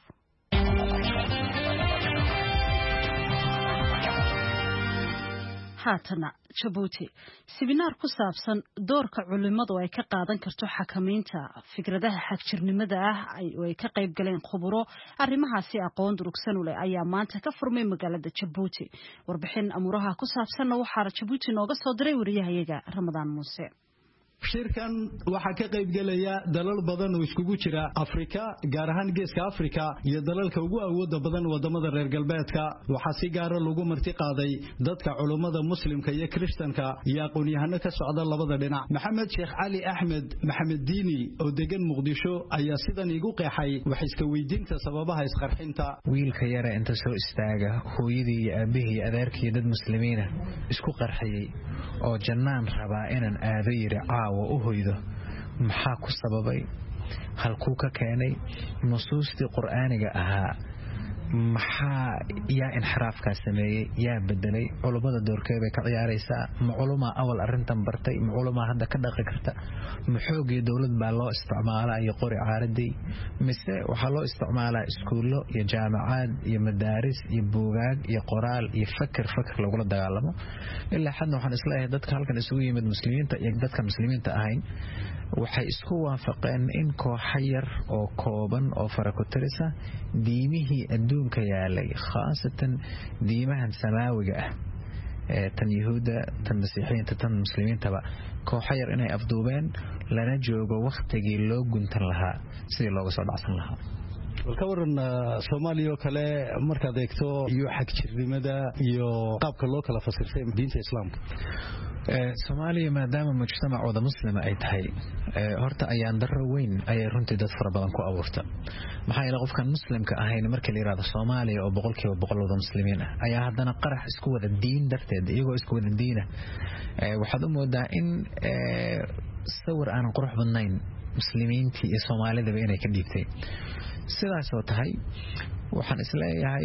haatana Djibouti seminar ku saabsan doorka culimadu ay ka qaadan karto xakamaynta fikradaha xagjirnimada ah ay ka qayb galeen khuburo arrimahaasi aqoon durugsan u leh ayaa maanta ka furmay magaalada Djibouti warbixin amuraha ku saabsan waxa Djibouti nooga soo diray wariyahayaga Ramadaan Muuse. shirkan waxa ka qayb galaya dalal badan oo iskugu jira Afrika gaar ahaan geeska Afrika iyo dalalka ugu awoodda badan wadamada reer galbeedka waxa si gaar ah lagu marti qaaday dadka culimada muslimka iyo kristanka iyo aqoon-yahano ka socda labada dhinac Maxamed Sheekh Ali Ahmed Maxamed Diini oo degan Muqdisho ayaa sidan igu qeexay wax iska weydiinta sababaha isqarxinta wiilka yara inta soo istaaga hooyadii iyo aabihii adeerkii dad muslimiina isku qarxiyay oo jannaan rabaa inaan aado yiri oo u hoydo maxaa ku sababay halkuu ka keenay nusuustii quraaniga ahaa maxaa yaa inxiraafka sameeyay yaa bedelay culimada doorkeeda ka ciyaaraysaa ma culima awal arintan bartay ma culima hadda ka dhaqi karta ma xoogii dawlad baa loo isticmaalaa iyo qori caaradii mise waxa loo isticmaalaa iskuulo iyo jaamacad iyo madaaris iyo buugaag iyo qoraal iyo fakir fakir lagu la dagaalamo ilaa xadna waxaan isleeyahay dadka halkan isugu yimid muslimiinta iyo dadka muslimiinta ahayn waxay isku waafaqeen in koox yar oo kooban oo farakutirisa diimihii adduunka yaalay khaasatan diimahan samaawiga ah ee tan yahuuda tan masiixiyiinta tan muslimiintaba koox yar inay afduubeen lana joogo waqtigii loo guntan lahaa sidii looga soo dhacsan lahaa walka waran Soomaaliya kale markaad eegto iyo xagjirnimada iyo qaabka loo kala fasirsay diinta islaamka Soomaaliya maadaama mujtamacooda muslima ay tahay horta ayaan darro weyn ay runtii dad fara badan ku abuurta maxaa yeelay qofkan muslimka ahayn markii la yiraahdo Soomaaliya oo boqolkiiba boqol wada muslimiin ah ayaa haddana qarax isku wada diin darteed iyagoo isku wada diina waxaad u moodaa in sawir aan qurux badnayn muslimiintii iyo Soomaalida inay ka dhiibtay sidaas oo tahay waxaan isleeyahay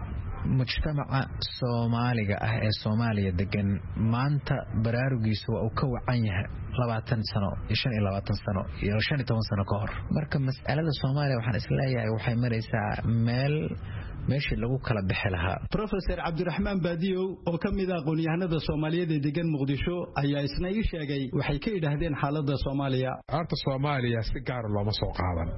mujtamaca Soomaaliga ah ee Soomaaliya degan maanta baraarugiisu waa uu ka wacan yahay labaatan sano shan iyo labaatan sano iyo shan iyo toban sano ka hor marka mas'alada Soomaaliya waxaan isleeyahay waxay maraysaa meel meeshii lagu kala bixi lahaa Professor Cabdiraxmaan Baadiyo oo kamid ah aqoon-yahanada Soomaaliyeed ee degan Muqdisho ayaa isna ii sheegay waxay ka yiraahdeen xaaladda Soomaaliya arta Soomaaliya si gaar ah looma soo qaadan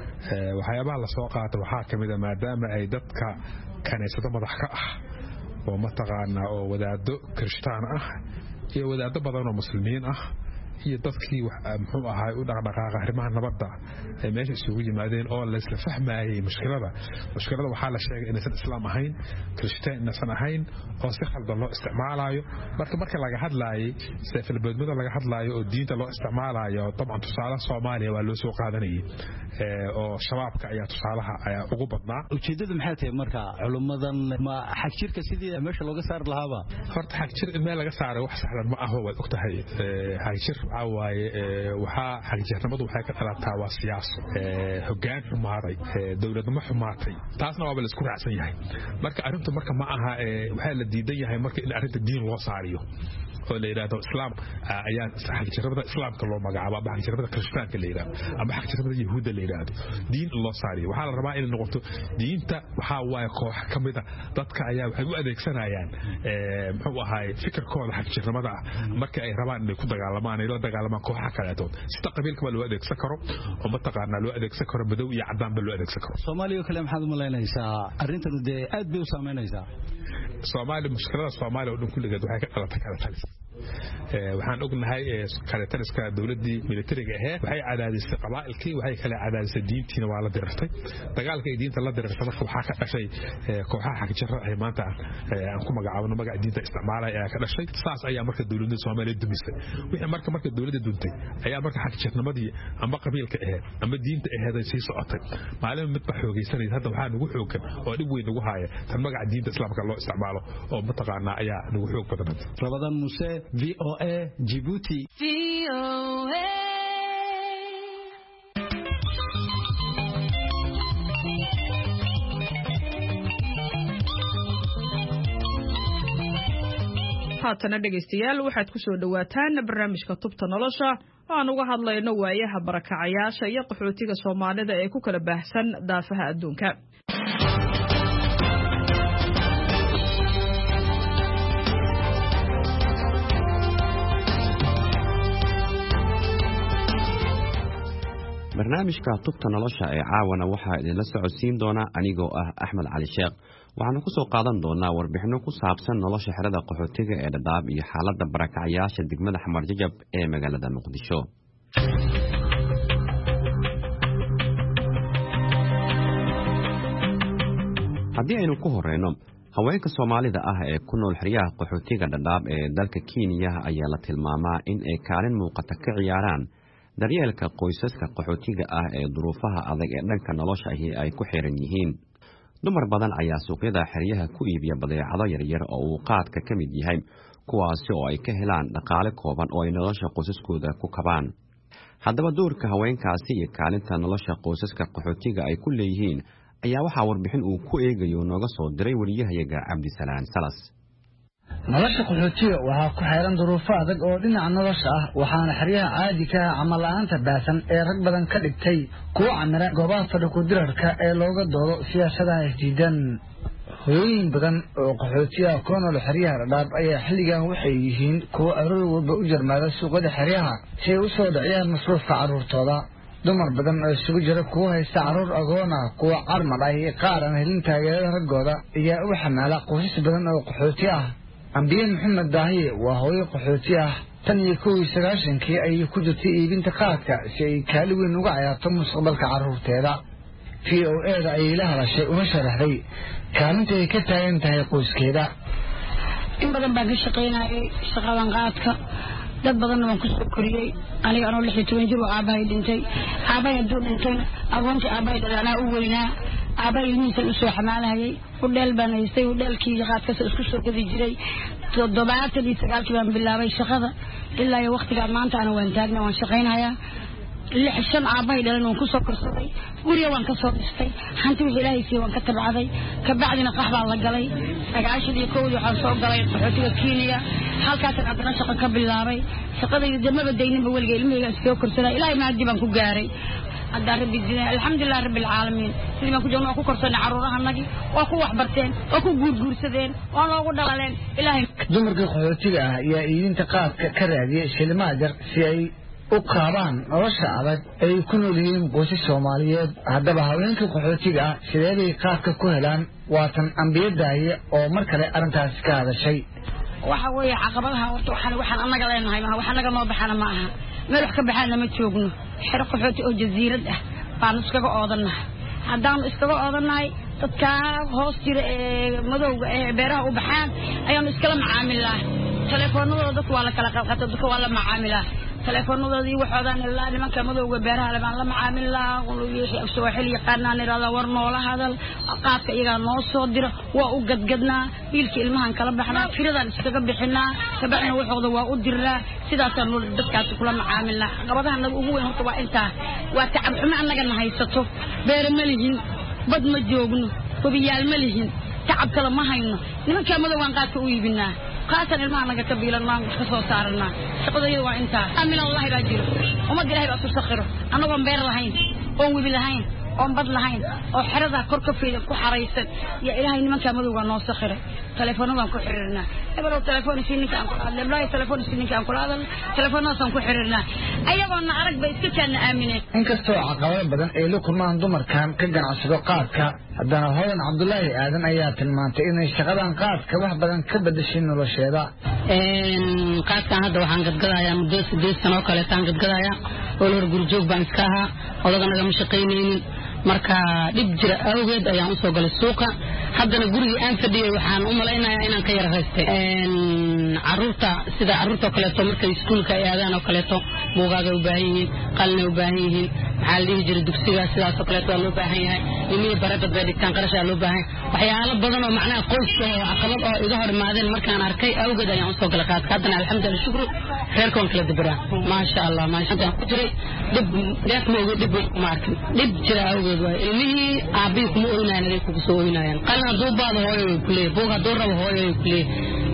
ee waxyaabaha la soo qaato waxa kamid ah maadaama ay dadka kaniisada madax ka ah oo mataqaana oo wadaado kristaan ah iyo wadaado badan oo muslimiin ah iyo dadkii muxuu ahaa u dhaqdhaqaaqa arrimaha nabadda ee meesha isugu yimaadeen oo la isla fahmayay mushkilada mushkilada waxa la sheegay inaysan islaam ahayn kristaan inaysan ahayn oo si khaldan loo isticmaalayo marka marka laga hadlaayay seefalbeedmada laga hadlaayo oo diinta loo isticmaalayo dabcan tusaalaha Soomaaliya waa loo soo qaadanayay ee oo shabaabka ayaa tusaalaha ayaa ugu badnaa ujeedada maxay tahay marka culimadan ma xagjirka sidii meesha looga saar lahaaba horta xagjir in meel laga saaro wax saxdan ma aha wad ogtahay ee xagjir waaye waxa xagjirnimadu waxay ka dhalataa waa siyaasad ee hoggaan xumaaday ee dawladnimo xumaatay taasna waa la isku raacsan yahay marka arintu marka ma aha waxa la diidan yahay marka in arinta diin loo saariyo oo la yiraahdo islaam ayaa xagjirnimada islaamka loo magacaabo ama xagjirnimada kristaanka la yiraahdo ama xagjirnimada yahuuda la yiraahdo diin loo saariyo waxa la rabaa in noqoto diinta waxa waaye koox kamida dadka ayaa waxay u adeegsanayaan ee muxuu ahaay fikirkooda xagjirnimada marka ay rabaan inay ku dagaalamaan ay la dagaalamaan kooxaha kale tood sida qabiilka loo adeegsan karo oo mataqaana loo adeegsan karo madow iyo cadaan ba loo adeegsan karo Soomaaliya kale maxaad u malaynaysaa arintan dee aad bay u saameynaysaa Soomaaliya mushkilada Soomaaliya oo dhan kulligeed waxay ka dhalatay kala talis ee waxaan ognahay ee kala taliska dawladii militariga ah waxay cadaadisay qabaa'ilkii waxay kala cadaadisay diintiina waa la dirtay dagaalka diinta la dirtay marka waxa ka dhashay kooxaha xagjirada ay maanta aan ku magacaabno magaca diinta isticmaalay ayaa ka dhashay saas ayaa marka dawladda Soomaaliya dumisay wixii marka marka dawladda duntay ayaa marka xagjirnimadii ama qabiilka ahayd ama diinta ahayd ay sii socotay maalin mid ba xoogeysanay hadda waxa nagu xoogan oo dhib weyn nagu haya tan magaca diinta islaamka loo isticmaalo oo mataqaana ayaa nagu xoog badan Ramadan Muuse V O A Djibouti V O A haatana dhegaystayaal waxaad ku soo dhawaataan barnaamijka tubta nolosha oo aan uga hadlayno waayaha barakacayaasha iyo qaxootiga Soomaalida ee ku kala baahsan daafaha adduunka. barnaamijka tubta nolosha ee caawana waxaa idinla socodsiin doona anigoo ah Axmed Cali Sheekh. waxaanu ku soo qaadan doonaa warbixino ku saabsan nolosha xerada qaxootiga ee Dadaab iyo xaaladda barakacayaasha degmada Xamar Jajab ee magaalada Muqdisho. haddii aynu ku horeyno, haweenka Soomaalida ah ee ku nool xeryaha qaxootiga Dadaab ee dalka Kenya ayaa la tilmaamaa in ay kaalin muuqata ka ciyaaraan daryeelka qoysaska qaxootiga ah ee duruufaha adag ee dhanka nolosha ay ku xiran yihiin. dumar badan ayaa suuqyada xeryaha ku iibiya badeecado yaryar oo uu qaadka ka mid yahay, kuwaasi oo ay ka helaan dhaqaale kooban oo ay nolosha qoysaskooda ku kabaan. haddaba doorka haweenkaasi iyo kaalinta nolosha qoysaska qaxootiga ay ku leeyihiin ayaa waxaa warbixin uu ku eegayo nooga soo diray wariyahayaga Cabdisalaan Salas. nolosha qaxootiga waxaa ku xeeran duruufo adag oo dhinaca nolosha ah, waxaana xeryaha caadi ka ah camal la'aanta baasan ee rag badan ka dhigtay kuwa camira goobaha fadhi ku dirarka ee looga doodo siyaasadaha isdiidan. hooyooyin badan oo qaxootiga ku nool xeryaha Dadaab ayaa xilligan waxay yihiin kuwa aroor walba u jarmaada suuqyada xeryaha si ay u soo dhaciyaan masruufka carruurtooda. dumar badan oo isugu jira kuwa haysta carruur agoon ah, kuwa carmar ah iyo qaar aan helin taageerada raggooda ayaa u xamaala qoysas badan oo qaxooti ah. ambiye maxamed daahiye waa hooyo qaxooti ah, tan iyo kow iyo sagaashankii ayay ku jirtay iibinta qaadka si ay kaali weyn uga cayaarto mustaqbalka carruurteeda. v o a-da ayay la hadashay una sharaxday kaalinta ay ka taagan tahay qoyskeeda. in badan baan ka shaqaynayay shaqadan qaadka, dad badanna waan ku soo koriyey. aniga anoo lix iyo toban jir oo aabbahay dhintay. aabbahay hadduu dhintayna agoontii aabbahay dhalanaa u weynaa. aabbahay ilmihiisan u soo xamaalahayay. udheel baan haystay, udheelkii qaadkasa isku soo gadi jiray. toddobaatan iyo sagaalkii baan bilaabay shaqada ilaa iyo waktigaa maanta ana waan taagna waan shaqaynhayaa. lix shan aabbahay dhalan waan ku soo korsaday. guriga waan ka soo dhistay. hanti wixii ilaahay siiyey waan ka tabcaday. kabacdina qax baan la galay. sagaashan iyo kowdii waxaan soo galay qaxootiga Kenya. halkaasaan haddana shaqo ka bilaabay. shaqadayda damaba dayninba weliga ilmahayga iskaga korsaday. ilaahay mahadi baan ku gaaray. haddaa rabbi dina alxamdulilah rabbi alcaalamiin. sidii baan ku joogna waa ku korsanay carruurahanagii, waa ku waxbarteen, waa ku guurguursadeen, waa noogu dhalaleen. ilaahay dumarka qaxootiga ah ayaa iibinta qaadka ka raadiyay shilimaad yar si ay u qaabaan nolosha adag ay ku nool yihiin qoysas Soomaaliyeed. haddaba haweenka qaxootiga ah sidee bay qaadka ku helaan? waatan ambiye daahiye oo mar kale arrintaasi ka hadashay. waxa weeye caqabadaha horta waxaan waxaan annaga leenahay maaha, wax annaga noo baxana ma aha. meel wax ka baxaana ma joogno. xero qaxooti oo jasiirad ah baanu iskaga oodannahay. haddaanu iskaga oodannahay dadkaa hoos jira ee madowga ee beeraha u baxaan ayaanu iskala macaamilnaa. telefoonadooda dadka waa la kala qalqata, dadka waa la macaamilaa. teleefoonadoodii waxoodaan ilaa nimanka madowga beeraha le baan la macaamilnaa. sooxil yaqaanaan irahdaa war noola hadal, qaadka iyagaa noo soo dira, waa u gadgadnaa. wiilka ilmahan kala baxnaa, firadaan iskaga bixinaa, kabacdina waxooda waa u dirnaa. sidaasaan dadkaasi kula macaamilnaa. caqabadaha naga ugu weyn horta waa intaa. waa tacab xumo annagana haysato. beere ma lihin, bad ma joogno, hubiyaal ma lihin, tacab kale ma hayno. nimankaa madowgaan qaadka u iibinaa. qaatan ilmaha naga ka biilan maan wax ka soo saarnaa. shaqadayadu waa intaa. aamin allah baa jiro, ummad ilaahay baa tusakhiro. annagoon beer lahayn, oon webi lahayn, oon bad lahayn, oo xerada kor ka fiidan ku xaraysan, ya ilaahay nimanka madowga noo sakhiray. telefoonadaan ku xiriirnaa. hebelo telefoon si ninka aan ku hadlay, blay telefoon si ninka aan ku hadlay, telefoonadaan ku xiriirnaa. ayagoona arag bay iska kaana aamineen. inkastoo caqabado badan ay la kulmaan dumarkan ka ganacsado qaadka, haddana hoodan Cabdullaahi Aadan ayaa tilmaantay inay shaqadan qaadka wax badan ka bedeshay nolosheeda. qaadkan hadda waxaan gadgadayaa muddo sideed sano oo kaleetaan gadgadayaa. oo hor gurjoog baan iska ahaa, odaga nagama shaqaynaynin. marka dhib jira awgeed ayaan usoo galay suuqa. haddana gurigii aan fadhiyay waxaan u malaynayaa inaan ka yara raystay. carruurta sida carruurta kaleeto markay iskuulka ay aadaan oo kaleeto buugaagay u baahan yihiin, qalinay u baahan yihiin. maxaa la dhihi jiray dugsiga sidaas oo kaleeto waa loo baahan yahay. ilmihii baradad bay dhigtaan, qarashaa loo baahan yahay. waxyaalo badan oo macnaha qoyska oo caqabad oo iga hor imaadeen markaan arkay awgeed ayaan usoo galay qaadka. haddana alxamdulilah shukru reerka waan kala dabaraa. maasha allah maasha allah ku jiray dhib dheef ma oga dhib kuma arkin. dhib jira awgeed waay. ilmihii aabbihi kuma oynaayeen, aday kugu soo oynaayeen. qalin hadduu baado hooyo way ku leeyahay, buug hadduu rabo hooyo way ku leeyahay.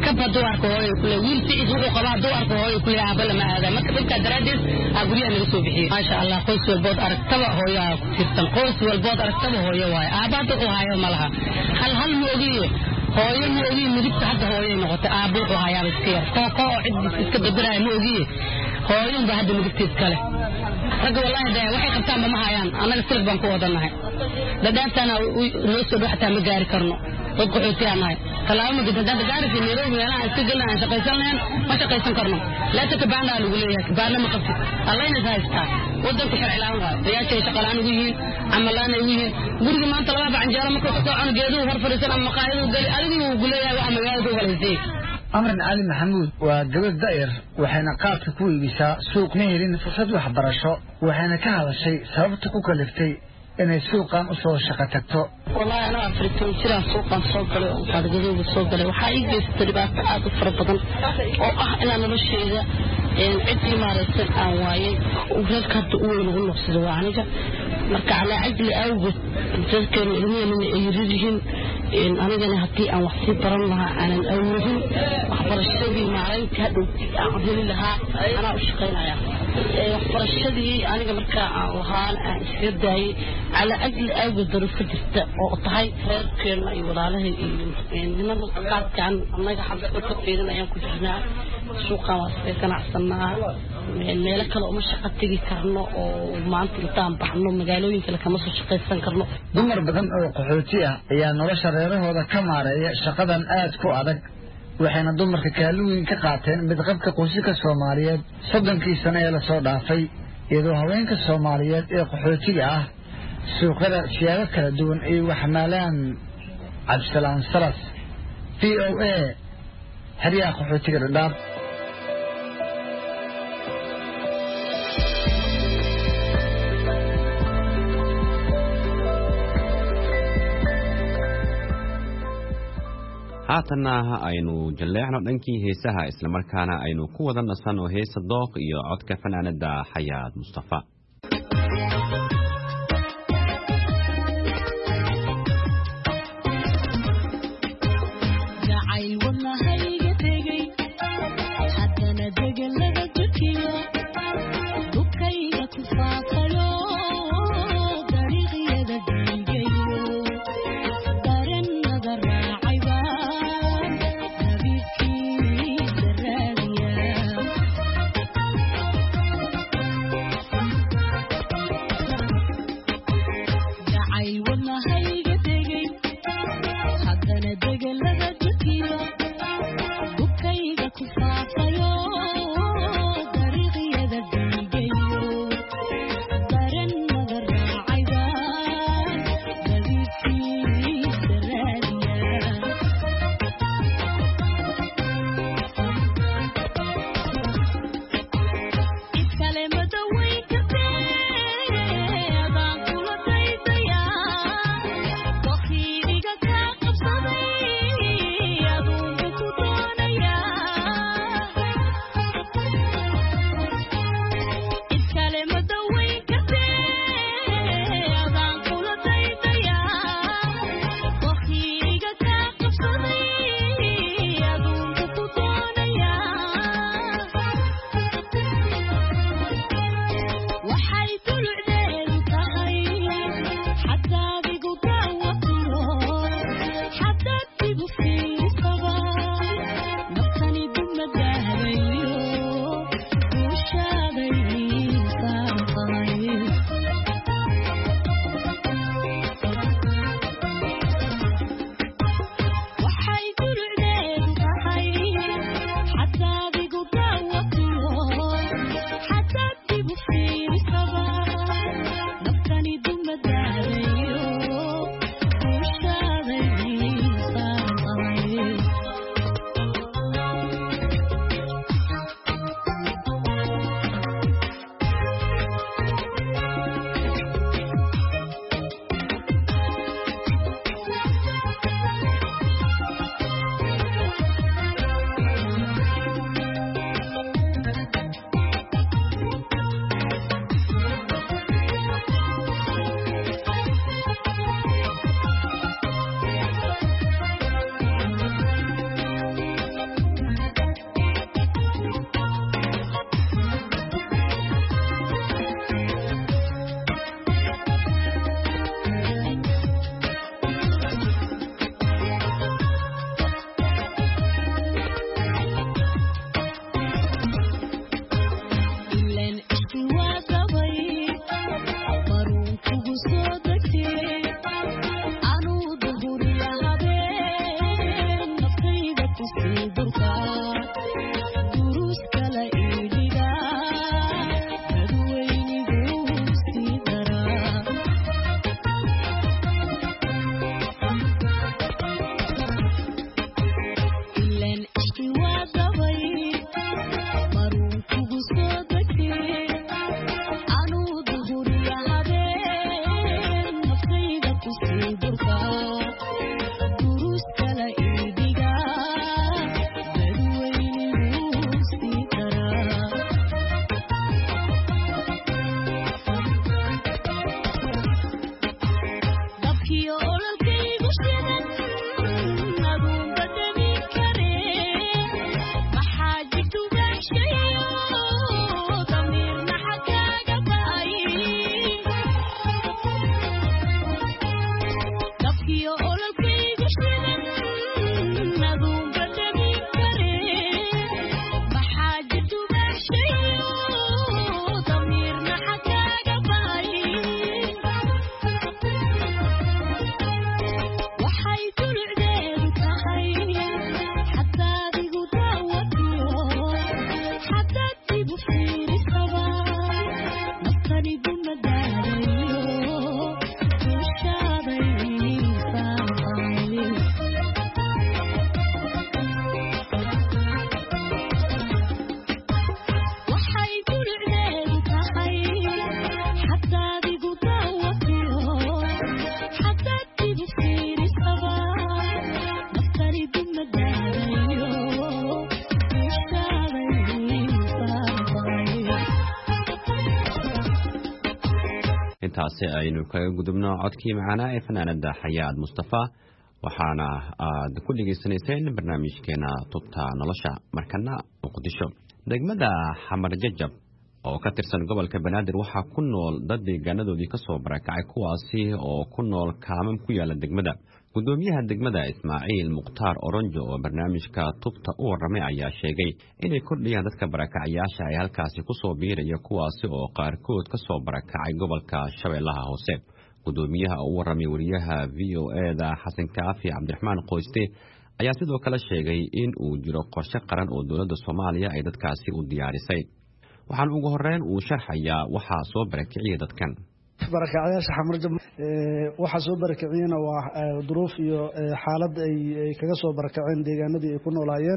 kaba duwarka hooyo kule wiil ficid wuxuu qabaa duwarka hooyo kule aaba lama aada marka dadka daraadeed aa guryaha naga soo bixiyey maasha allah qoys walbood aragtaba hooyo aa ku jirtan qoys walbood aragtaba hooyo waaye aabaada u hayo ma laha hal hal ma ogiye hooyo ma ogiye midibta hadda hooyo noqotay aaba u hayaaba iska yar kooko cid iska bedelaya ma ogiye hooyo ba hadda midibtiis kale rag wallahi daa waxay qabtaan ma hayaan anaga silib baan ku wadanahay dadaantana loo soo dhaxtaa ma gaari karno dad qaxootiyaanahay kalaama gid hadda gaarisi Nairobi ana iska galnaa shaqaysanayaan ma shaqaysan karno la tatabaana lagu leeyahay baarna ma qabti allayna haysta wadanka sharci la'aan waa riyaashay shaqalaan ugu yihiin amalaan ugu yihiin guriga maanta laba bacanjaaro ma ka soo cun geedu hor fariisan ama qaayadu gali adigu ugu leeyahay waa magaalada walaysay amran ali maxamuud waa gabadh da'ir waxayna qaadka ku iibisaa suuq ma helin fursad waxbarasho waxayna ka hadashay sababta ku kaliftay inay suuqan u soo shaqo tagto wallahi ana afrito jiraan suuqan soo galay oo qaadgadooda soo galay waxa ay geystay dhibaato aad u fara badan oo ah inaan noloshayda een cidii maaraysan aan waayay oo reerka hadda u weyn ugu noqsado waa aniga marka ala ajli awgud dadkan ilmihiina ay yirihiin in anigana hadii aan wax sii baran lahaa aanan awoohin waxbarashadii maalinka hadhow aan heli lahaa ana u shaqeynaya waxbarashadii aniga marka aan lahaan aan iska daayay ala ajli awgud duruuf jirta oo tahay reerkeena iyo walaalahay iyo nimanka qaadkan anaga xabad ka fiirinayaan ku jirnaa suuqan waa iska ganacsanaa meelo kale uma shaqo tagi karno oo maanta intaan baxno magaalooyin kale kama soo shaqaysan karno dumar badan oo qaxooti ah ayaa nolosha reerahooda ka maareeya shaqadan aad ku adag waxayna dumarka kaalin weyn ka qaateen midqabka qoysaska Soomaaliyeed soddonkii sano ee la soo dhaafay iyadoo haweenka Soomaaliyeed ee qaxootiga ah suuqada siyaabo kala duwan ay wax maalaan Cabdisalaam Salas V O A xariyaha qaxootiga dhadhaab haatanna aynu jalleecno dhankii heesaha isla markaana aynu ku wada nasanno heesa dooq iyo codka fanaanada Xayaad Mustafa Haddana degelada jirkiyo dubkayga intaasi aynu kaga gudubno codkii macaanaa ee fanaanada xayaad mustafa waxaana aad ku dhageysanayseen barnaamijkeena tubta nolosha markana muqdisho degmada xamar jajab oo ka tirsan gobolka banaadir waxaa ku nool dad deegaanadoodii ka soo barakacay kuwaasi oo ku nool kaamam ku yaala degmada gudoomiyaha degmada Ismaaciil Muqtaar Oronjo oo barnaamijka tubta u waramay ayaa sheegay inay kordhiyaan dadka barakacayaasha ay halkaasi ku soo biiraya kuwaasi oo qaarkood ka soo barakacay gobolka Shabeellaha Hoose gudoomiyaha oo waramay wariyaha V O A da Xasan Kaafi Cabdiraxmaan Qoyste ayaa sidoo kale sheegay in uu jiro qorshe qaran oo dawladda Soomaaliya ay dadkaasi u diyaarisay waxaan ugu horeyn uu sharxayaa waxa soo barakiciyay dadkan barakacayaasha xamar jab waxa soo barakiciyana waa duruuf iyo xaalad ay kaga soo barakaceen deegaanadii ay ku noolaayeen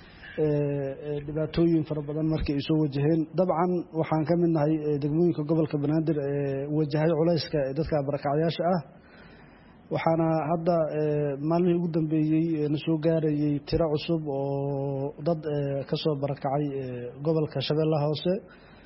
dhibaatooyin fara badan markii ay soo wajaheen dabcan waxaan ka midnahay degmooyinka gobolka Banaadir ee wajahay culayska dadka barakacayaasha ah waxaana hadda maalmihii ugu dambeeyay na soo gaarayay tiro cusub oo dad ka soo barakacay gobolka Shabeellaha Hoose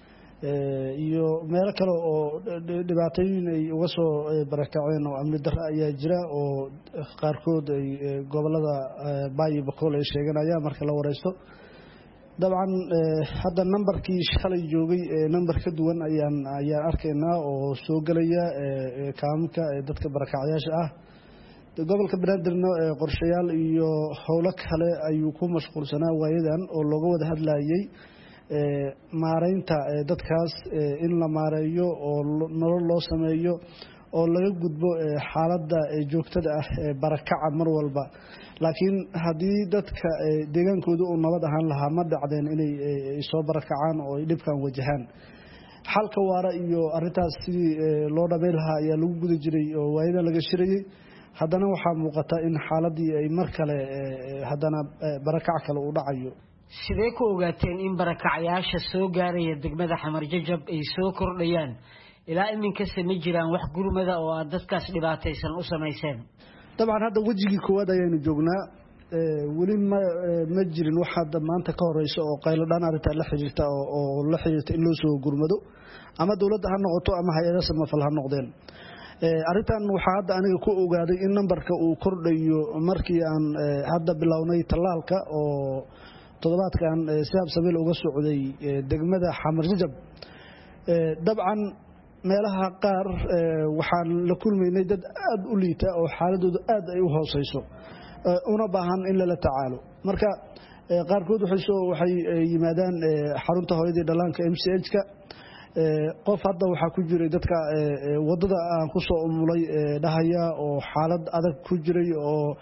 iyo meel kale oo dhibaatooyin ay uga soo barakaceen oo amni darro ayaa jira oo qaarkood ay gobolada Baayo Bakool ay sheeganayaan marka la wareysto dabcan hadda numberkii shalay joogay number ka duwan ayaan ayaan arkaynaa oo soo galaya kaamka dadka barakacayaasha ah gobolka Banaadirna qorshayaal iyo howlo kale ayuu ku mashquulsanaa waayadan oo looga wada hadlayay maareynta dadkaas in la maareeyo oo nolol loo sameeyo oo laga gudbo xaaladda joogtada ah ee barakaca mar walba laakiin haddii dadka deegaankooda uu nabad ahaan lahaa ma dhacdeen inay soo barakacaan oo ay dhibkan wajahaan xalka waara iyo arrintaas sidii loo dhamay lahaa ayaa lagu guda jiray oo waayada laga shirayay haddana waxaa muuqata in xaaladii ay mar kale haddana barakac kale u dhacayo sidee ku ogaateen in barakacayaasha soo gaaraya degmada Xamar Jajab ay soo kordhayaan ilaa iminka ma jiraan wax gurmada oo aad dadkaas dhibaataysan u sameeyeen dabcan hadda wajigii koowaad ayaynu joognaa weli ma ma jirin wax hadda maanta ka horeyso oo qaylo dhan arinta la xiriirta oo la xiriirta in loo soo gurmado ama dawladda ha noqoto ama hay'adaha samafal ha noqdeen arintan waxa hadda aniga ku ogaaday in numberka uu kordhayo markii aan hadda bilownay talaalka oo toddobaadkan siyaab sabiil uga socday degmada Xamar Jajab dabcan meelaha qaar waxaan la kulmaynay dad aad u liita oo xaaladoodu aad ay u hooseyso una baahan in la tacaalo marka qaarkood waxay soo waxay yimaadaan xarunta hooyadii dhalaanka M C H ka qof hadda waxa ku jiray dadka wadada aan ku soo umulay dhahaya oo xaalad adag ku jiray oo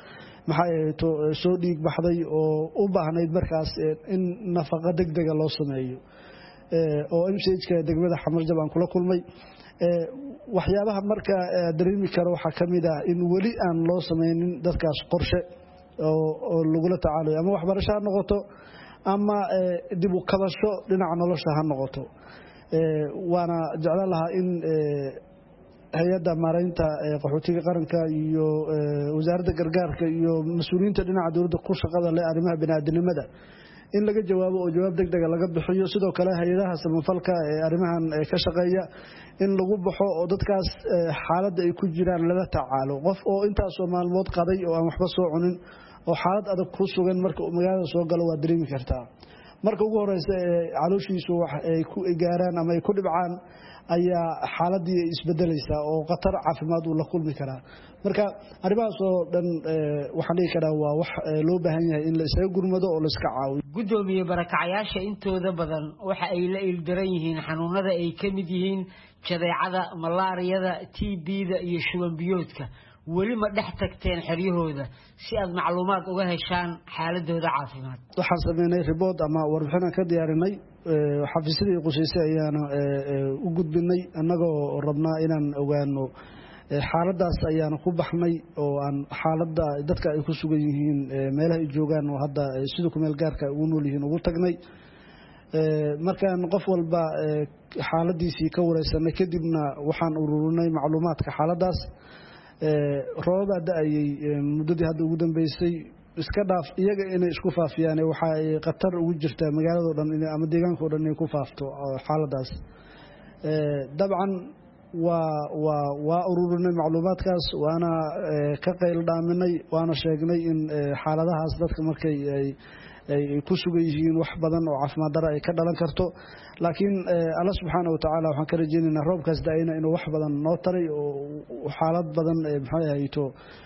maxay to soo dhiig baxday oo u baahnayd markaas in nafaqo degdega loo sameeyo oo M C H ka degmada Xamarjab aan kula kulmay waxyaabaha marka dareemi karo waxa kamid ah in wali aan loo sameeynin dadkaas qorshe oo lagula tacaalayo ama waxbarasho ha noqoto ama dib u kabasho dhinaca nolosha ha noqoto waana jeclaan lahaa in hay'adda maareynta qaxootiga qaranka iyo wasaaradda gargaarka iyo mas'uuliyiinta dhinaca dawladda ku shaqada leh arrimaha bini'aadanimada in laga jawaabo oo jawaab degdeg ah laga bixiyo sidoo kale hay'adaha samafalka ee arrimahan ka shaqeeya in lagu baxo oo dadkaas xaaladda ay ku jiraan lala tacaalo qof oo intaas oo maalmood qaday oo aan waxba soo cunin oo xaalad adag ku sugan marka magaalada soo galo waa dareemi kartaa marka ugu horeysa ee calooshiisu wax ay ku gaaraan ama ay ku dhibcaan ayaa xaaladii isbedelaysa oo qatar caafimaad uu la kulmi karaa marka arrimahaas oo dhan waxaan dhihi karaa waa wax loo baahan yahay in la isaga gurmado oo la iska caawiyo gudoomiye barakacayaasha intooda badan waxa ay la ildaran yihiin xanuunada ay ka mid yihiin jadeecada malaariyada T B-da iyo shuban biyoodka weli ma dhex tagteen xeryahooda si aad macluumaad uga heshaan xaaladooda caafimaad waxaan sameynay report ama warbixin ka diyaarinay xafiisyada qoysaysa ayaan u gudbinay annagoo rabnaa inaan ogaano xaaladaas ayaan ku baxnay oo aan xaaladda dadka ay ku sugan yihiin meelaha ay joogaan oo hadda sidoo ku meel gaarka ugu nool yihiin ugu tagnay markaan qof walba xaaladiisii ka wareysanay kadibna waxaan ururinay macluumaadka xaaladaas roobada da'ayay muddadii hadda ugu dambeysay iska dhaaf iyaga inay isku faafiyaan waxa ay qatar ugu jirtaa magaalada oo dhan ama deegaanka oo dhan inay ku faafto xaaladaas dabcan waa waa waa ururinay macluumaadkaas waana ka qayl dhaaminay waana sheegnay in xaaladahaas dadka markay ay ay ku sugan yihiin wax badan oo caafimaad darro ay ka dhalan karto laakiin Allah subhanahu wa ta'ala waxaan ka rajaynaynaa roobkaas daayina inuu wax badan noo taray oo xaalad badan maxay ahayto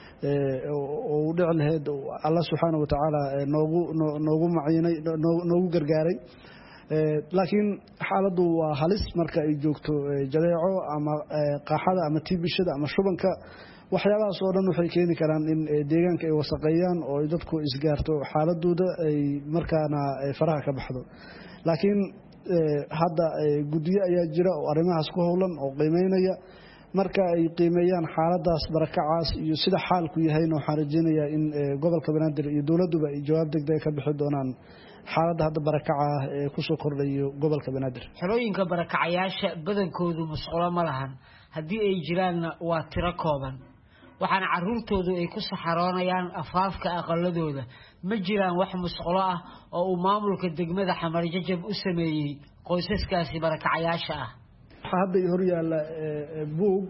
oo u dhici lahayd Allah subhanahu wa ta'ala noogu noogu maciinay noogu gargaaray laakiin xaaladu waa halis marka ay joogto jadeeco ama qaaxada ama tiibishada ama shubanka waxyaabahaas oo dhan waxay keeni karaan in deegaanka ay wasaqeeyaan oo dadku isgaarto xaaladooda ay markaana faraha ka baxdo laakiin hadda gudiyo ayaa jira oo arrimahaas ku howlan oo qiimeynaya marka ay qiimeeyaan xaaladaas barakacaas iyo sida xaalku yahay waxaan rajaynayaa in gobolka Banaadir iyo dawladuba ay jawaab degdeg ka bixi doonaan xaaladda hadda barakaca ee ku soo kordhayo gobolka Banaadir xerooyinka barakacayaasha badankoodu musqulo ma lahan haddii ay jiraan waa tiro kooban waxaana caruurtoodu ay ku saxaroonayaan afaafka aqaladooda ma jiraan wax musqulo ah oo uu maamulka degmada Xamarjajab u sameeyay qoysaskaasi barakacayaasha ah hadda hor yaala buug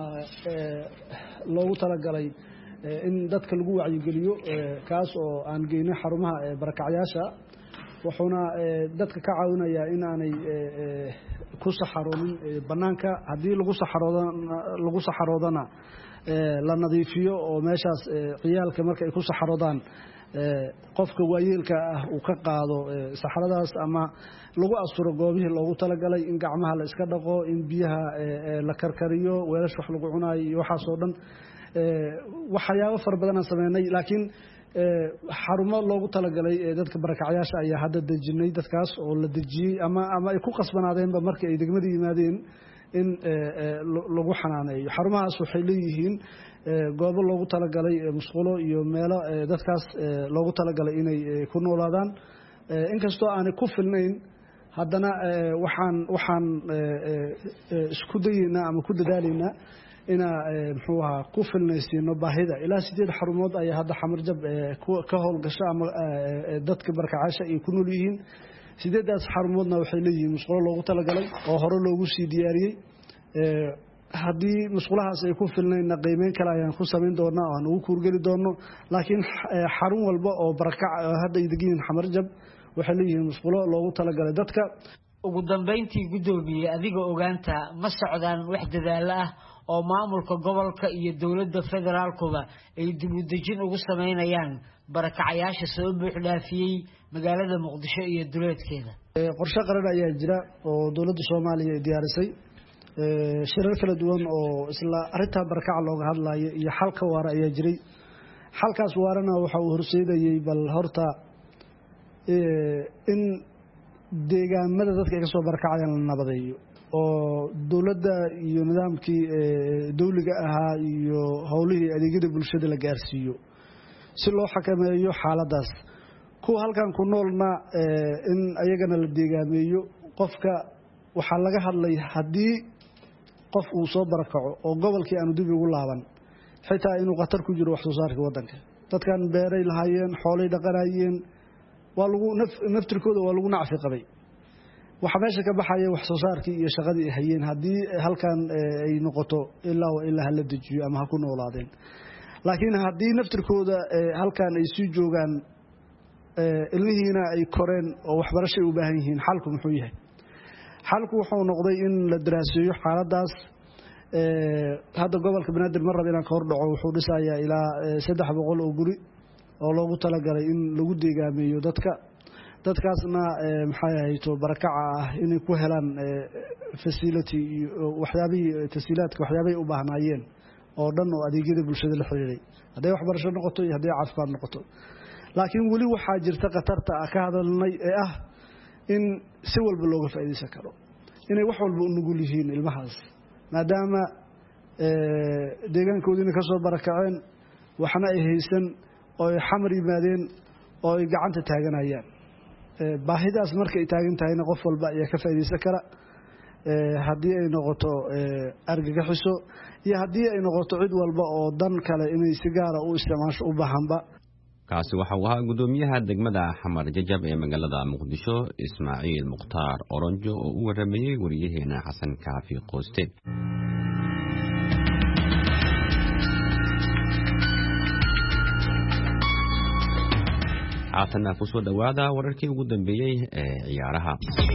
loogu talagalay in dadka lagu wacyigeliyo kaas oo aan geynay xarumaha barakacayaasha wuxuuna dadka ka caawinayaa in aanay ku saxaroonin banaanka haddii lagu saxaroodana lagu saxaroodana la nadiifiyo oo meeshaas ciyaalka marka ay ku saxaroodaan qofka waayeelka ah uu ka qaado saxaradaas ama lagu asturo goobihii loogu talagalay in gacmaha la iska dhaqo in biyaha la karkariyo weelash wax lagu cunayo iyo waxaas oo dhan waxyaabo fara badan aan sameynay laakiin xarumo loogu talagalay dadka barakacayaasha ayaa hadda dejinay dadkaas oo la dejiyey ama ama ay ku qasbanaadeenba markii ay degmada yimaadeen in lagu xanaaneeyo xarumahaas waxay leeyihiin goobo loogu talagalay musqulo iyo meelo dadkaas loogu talagalay inay ku noolaadaan inkastoo aanay ku filnayn haddana waxaan waxaan isku dayeynaa ama ku dadaalaynaa ina muxuu ahaa ku filnaysiino baahida ilaa sideed xarumood ayaa hadda Xamarjab ka howlgasha ama dadka barakacaasha ay ku nool yihiin sideedaas xarumoodna waxay leeyihiin musqulo loogu talagalay oo hore loogu sii diyaariyey haddii musqulahaas ay ku filnayna qiimeyn kale ayaan ku samayn doonaa oo aan ugu kuurgeli doono laakiin xarun walba oo barakac hadda ay degan yihiin Xamarjab waxay leeyihiin musqulo loogu talagalay dadka ugu dambeyntii gudoomiye adiga ogaanta ma socdaan wax dadaal ah oo maamulka gobolka iyo dawladda federaalkuba ay dib u dejin ugu sameynayaan barakacayaasha soo buux dhaafiyay magaalada Muqdisho iyo duleedkeeda qorshe qaran ayaa jira oo dawladda Soomaaliya diyaarisay shirar kala duwan oo isla arinta barakaca looga hadlayo iyo xalka waara ayaa jiray xalkaas waarana waxa uu horseedayay bal horta in deegaamada dadka ay ka soo barakacayaan la nabadeeyo oo dowladda iyo nidaamkii dawliga ahaa iyo howlihii adeegyada bulshada la gaarsiiyo si loo xakameeyo xaaladaas kuwa halkan ku noolna in ayagana la deegaameeyo qofka waxaa laga hadlay haddii qof uu soo barakaco oo gobolkii aanu dib ugu laaban xitaa inuu khatar ku jiro wax soo saarka waddanka dadkan beeray lahaayeen xoolay dhaqanayeen waa lagu naftirkooda waa lagu nacfi qabay waxa meesha ka baxaya wax soo saarkii iyo shaqadii ay hayeen haddii halkan ay noqoto ilaa ilaa la dejiyo ama ha ku noolaadeen laakiin haddii naftirkooda halkan ay sii joogaan ilmihiina ay koreen oo waxbarasho ay u baahan yihiin xalku muxuu yahay xalku wuxuu noqday in la daraaseeyo xaaladaas hadda gobolka banaadir mar rab inaan ka hor dhaco wuxuu dhisayaa ilaa saddex boqol oo guri oo loogu talagalay in lagu deegaameeyo dadka dadkaasna maxay ahayto barakaca ah inay ku helaan facility iyo waxyaabihii tasiilaadka waxyaabay u baahnaayeen oo dhan oo adeegyada bulshada la xiriiray hadday waxbarasho noqoto iyo hadday caafimaad noqoto laakiin weli waxaa jirta khatarta ka hadalnay ee ah in si walba looga faa'iideysan karo inay wax walba u nugul yihiin ilmahaas maadaama deegaankoodiina ka soo barakaceen waxna ay haysan oo ay xamar yimaadeen oo ay gacanta taaganayaan baahidaas marka ay taagan tahayna qof walba ayaa ka faa'iideysan kara haddii ay noqoto argagaxiso iyo haddii ay noqoto cid walba oo dan kale inay si gaara u isticmaasho u baahanba kaasi waxa uu ahaa gudoomiyaha degmada xamar jajab ee magaalada muqdisho ismaaciil mukhtaar oronjo oo u waramayay wariyaheena xasan kaafi qooste haatana ku soo dhawaada wararkii ugu dambeeyay ee ciyaaraha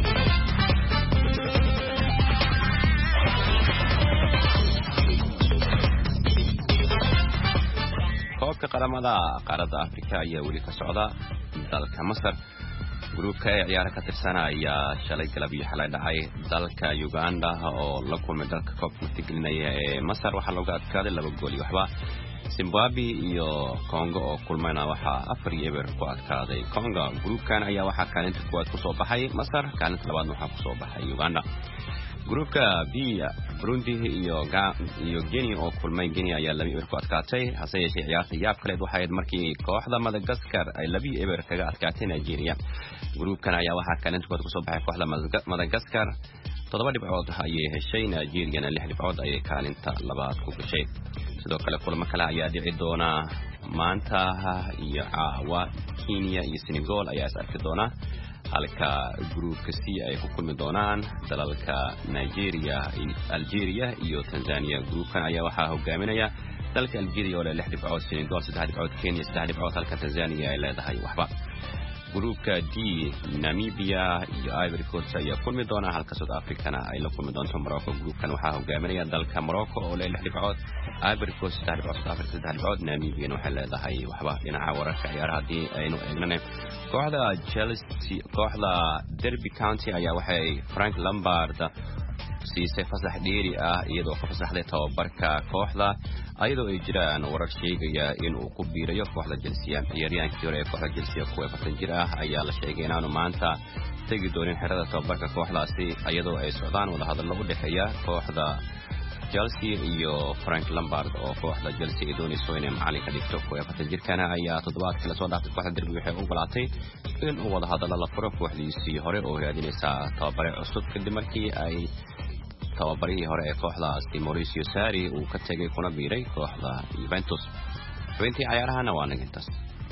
koobka qaramada qaaradda Afrika ayaa weli ka socda dalka Masar gruubka ee ciyaaraha ka tirsanaya shalay galab iyo xalay dhacay dalka Uganda oo la kulmay dalka koobka martigelinaya ee Masar waxaa looga adkaaday laba gool iyo waxba Zimbabwe iyo Congo oo kulmayna waxaa afar iyo eber ku adkaaday Congo gruubkan ayaa waxaa kaalinta kuwaad ku soo baxay Masar kaalinta labaadna waxaa ku soo baxay Uganda gruubka B Burundi iyo iyo Guinea oo kulmay Guinea ayaa laba eber ku adkaatay hase yeeshee ciyaarta yaab kale waxay markii kooxda Madagascar ay laba eber kaga adkaatay Nigeria gruubkan ayaa waxaa kaalinta kuwaad ku soo baxay kooxda Madagascar toddoba dhibcood ayay heshay Nigeria lix dhibcood ayay kaalinta labaad ku gashay sidoo kale kulamo kale ayaa dhici doona maanta iyo caawa Kenya iyo Senegal ayaa is arki doona halka gruubka C ay ku kulmi doonaan dalalka Nigeria Algeria iyo Tanzania gruubkan ayaa waxaa hogaaminaya dalka Algeria oo leh lix dhibcood Senegal saddex dhibcood Kenya saddex dhibcood halka Tanzania ay leedahay waxba gruubka D Namibia iyo Ivory Coast ayaa kulmi doona halka South Africa ay la kulmi doonto Morocco gruubkan waxaa hogaaminaya dalka Morocco oo leh lix dhibcood Ivory Coast saddex dhibcood South Africa saddex dhibcood Namibia waxay leedahay waxba dhinaca wararka ciyaaraha hadii aynu eegnana kooxda Chelsea kooxda Derby County ayaa waxay Frank Lampard siisay fasax dheeri ah iyadoo ka fasaxday tababarka kooxda ayadoo ay jiraan warar sheegaya in uu ku biirayo kooxda Chelsea ciyaaryahankii hore ee kooxda Chelsea kuwa afartan jir ah ayaa la sheegay inaanu maanta tagi doonin xirada tababarka kooxdaasi ayadoo ay socdaan wada hadallo u dhaxeeya kooxda Chelsea iyo Frank Lampard oo kooxda Chelsea ay doonayso inay macallin ka dhigto kuwa afartan jirkana ayaa toddobaadkii la soo dhaafay kooxda Derby waxay u ogolaatay in uu wada hadallo la furo kooxdiisii hore oo raadinaysa tababare cusub kadib markii ay tababarihii hore ee kooxdaasi Mauricio Sarri uu ka tagay kuna biiray kooxda Juventus xubintii ciyaarahana waa nagintaas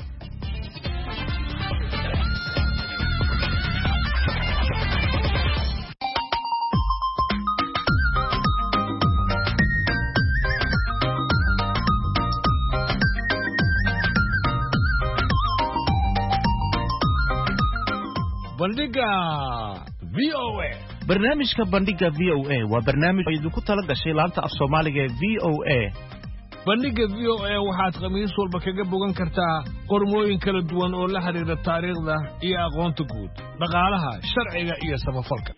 bandhiga V O A barnaamijka bandhiga V O A waa barnaamij idinku tala gashay laanta af Soomaaliga ee V O A bandhiga V O A waxaad khamiis walba kaga bogan kartaa qormooyin kala duwan oo la xiriira taariikhda iyo aqoonta guud dhaqaalaha sharciga iyo samafalka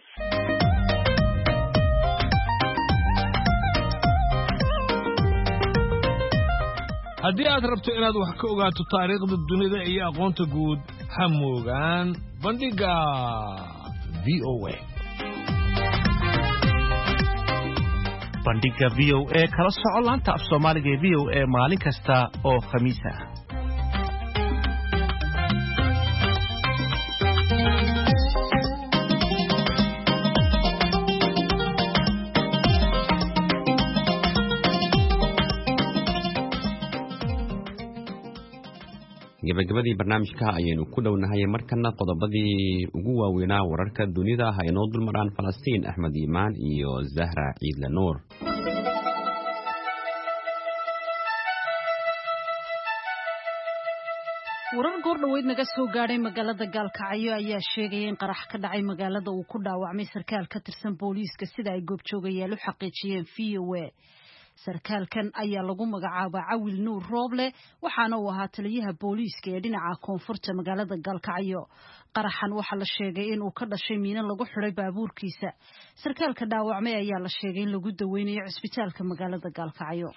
haddii aad rabto inaad wax ka ogaato taariikhda dunida iyo aqoonta guud ha moogaan bandhigga v o a bandhigga v o a kala soco laanta af soomaaliga ee v o a maalin kasta oo khamiis ah. gabagabadii barnaamijka ayaynu ku dhownahay markana qodobadii ugu waaweynaa wararka dunida ha inoo dulmaraan Falastiin Axmed Iimaan iyo Zahra Ciidle Nuur. warar goordhaweyd naga soo gaadhay magaalada Gaalkacyo ayaa sheegay in qarax ka dhacay magaalada uu ku dhaawacmay sarkaal ka tirsan booliiska sida ay goobjoogayaal u xaqiijiyeen V O A. sarkaalkan ayaa lagu magacaabaa Cawil Nuur Rooble waxaana uu ahaa taliyaha booliiska ee dhinaca koonfurta magaalada Gaalkacyo. qaraxan waxa la sheegay in uu ka dhashay miino lagu xiray baabuurkiisa. sarkaalka dhaawacmay ayaa la sheegay in lagu daweynayo cisbitaalka magaalada Gaalkacyo.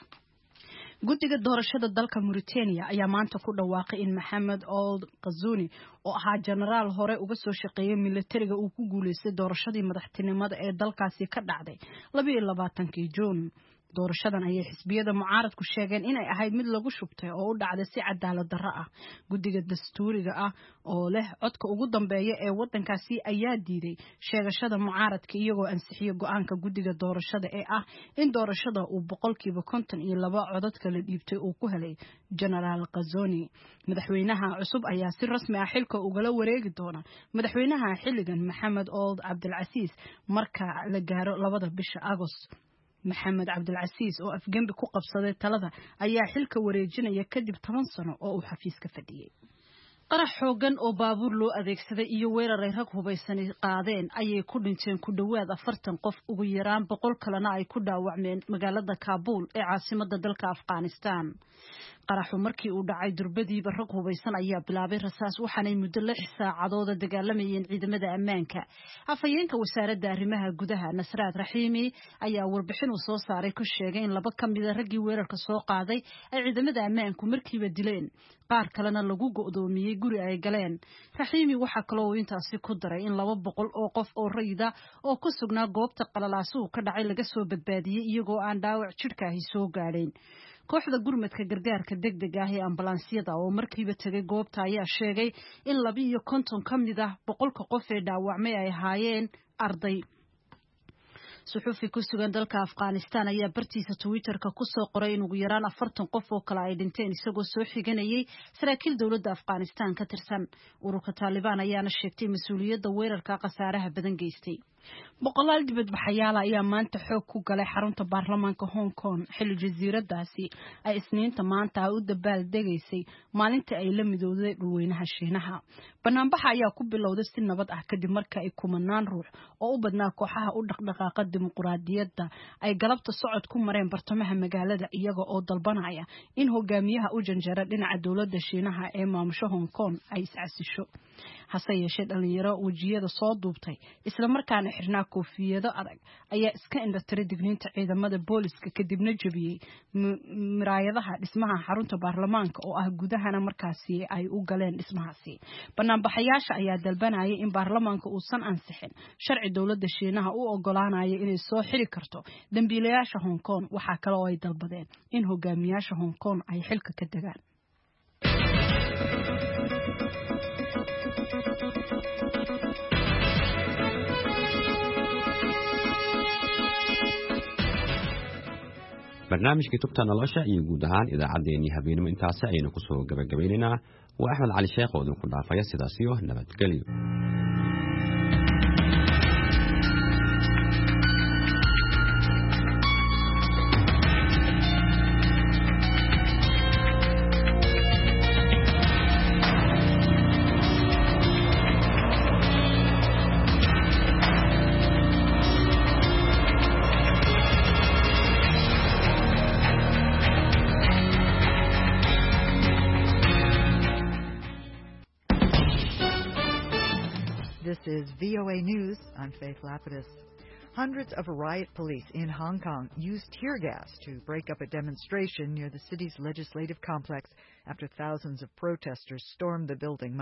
guddiga doorashada dalka Mauritania ayaa maanta ku dhawaaqay in Maxamed Ould Ghazouani oo ahaa generaal hore uga soo shaqeeyay militariga uu ku guuleystay doorashadii madaxtinimada ee dalkaasi ka dhacday laba iyo labaatankii Juun. doorashadan ayay xisbiyada mucaaradku sheegeen inay ahayd mid lagu shubtay oo u dhacday si cadaalad darro ah. guddiga dastuuriga ah oo leh codka ugu dambeeya ee wadankaasi ayaa diiday sheegashada mucaaradka iyagoo ansixiyay go'aanka guddiga doorashada ee ah in doorashada uu boqolkiiba konton iyo laba codad kala dhiibtay uu ku helay generaal Ghazouani. madaxweynaha cusub ayaa si rasmi ah xilka ugala wareegi doona madaxweynaha xilligan Maxamed Ould Cabdilcasiis marka la gaaro labada bisha Agost. Maxamed Cabdilcasiis oo afgembi ku qabsaday talada ayaa xilka wareejinaya kadib toban sano oo uu xafiiska fadhiyay. qarax xoogan oo baabuur loo adeegsaday iyo weerar ay rag hubaysan qaadeen ayay ku dhinteen ku dhawaad afartan qof ugu yaraan boqol kalena ay ku dhaawacmeen magaalada Kaabul ee caasimadda dalka Afghanistan. qaraxu markii uu dhacay durbadiiba rag hubaysan ayaa bilaabay rasaas waxaanay muddo lix saacadood dagaalamayeen ciidamada ammaanka. afhayeenka wasaaradda arrimaha gudaha Nasraad Raxiimi ayaa warbixin uu soo saaray ku sheegay in laba ka mid ah raggii weerarka soo qaaday ay ciidamada ammaanku markiiba dileen qaar kalena lagu go'doomiyay guri ay galeen. Raxiimi waxa kale oo intaasi ku daray in laba boqol oo qof oo rayida oo ku sugnaa goobta qalalaasuhu ka dhacay laga soo badbaadiyay iyagoo aan dhaawac jidhkaahi soo gaadhayn. kooxda gurmadka gargaarka degdega ah ee ambulaansiyada oo markiiba tagay goobta ayaa sheegay in laba iyo konton ka mid ah boqolka qof ee dhaawacmay ay ahaayeen arday. suxufi ku sugan dalka Afghanistan ayaa bartiisa Twitter-ka ku soo qoray in ugu yaraan afartan qof oo kale ay dhinteen isagoo soo xiganayay saraakiil dawladda Afghanistan ka tirsan. ururka Taliban ayaana sheegtay mas'uuliyadda weerarka khasaaraha badan geystay. boqolaal dibadbaxayaal ayaa maanta xoog ku galay xarunta baarlamaanka Hong Kong xilli jasiiradaasi ay isniinta maanta u dabaal degaysay maalintii ay la midowday dhulweynaha Shiinaha. banaanbaxa ayaa ku bilowday si nabad ah kadib markii ay kumanaan ruux oo u badnaa kooxaha u dhaqdhaqaaqa dimuqraadiyadda ay galabta socod ku mareen bartamaha magaalada iyaga oo dalbanaya in hogaamiyaha u janjeera dhinaca dawladda Shiinaha ee maamusha Hong Kong ay iscasisho. hase yeeshee dhalinyaro wajiyada soo duubtay isla markaana xirnaa koofiyado adag ayaa iska indhatiray digniinta ciidamada booliska kadibna jabiyay miraayadaha dhismaha xarunta baarlamaanka oo ah gudahana markaasi ay u galeen dhismahaasi. banaanbaxayaasha ayaa dalbanayay in baarlamaanka uusan ansixin sharci dawladda Shiinaha u ogolaanaya inay soo xiri karto dambiilayaasha Hong Kong. waxa kale oo ay dalbadeen in hogaamiyaasha Hong Kong ay xilka ka degaan. barnaamijkii tubta nolosha iyo guud ahaan idaacaddeenii habeenimo intaasi ayaynu ku soo gabagabaynaynaa. waa Axmed Cali Sheekh oo idinku dhaafaya sidaas iyo nabadgelyo. This is V O A News. I'm Faith Lapidus. Hundreds of riot police in Hong Kong used tear gas to break up a demonstration near the city's legislative complex after thousands of protesters stormed the building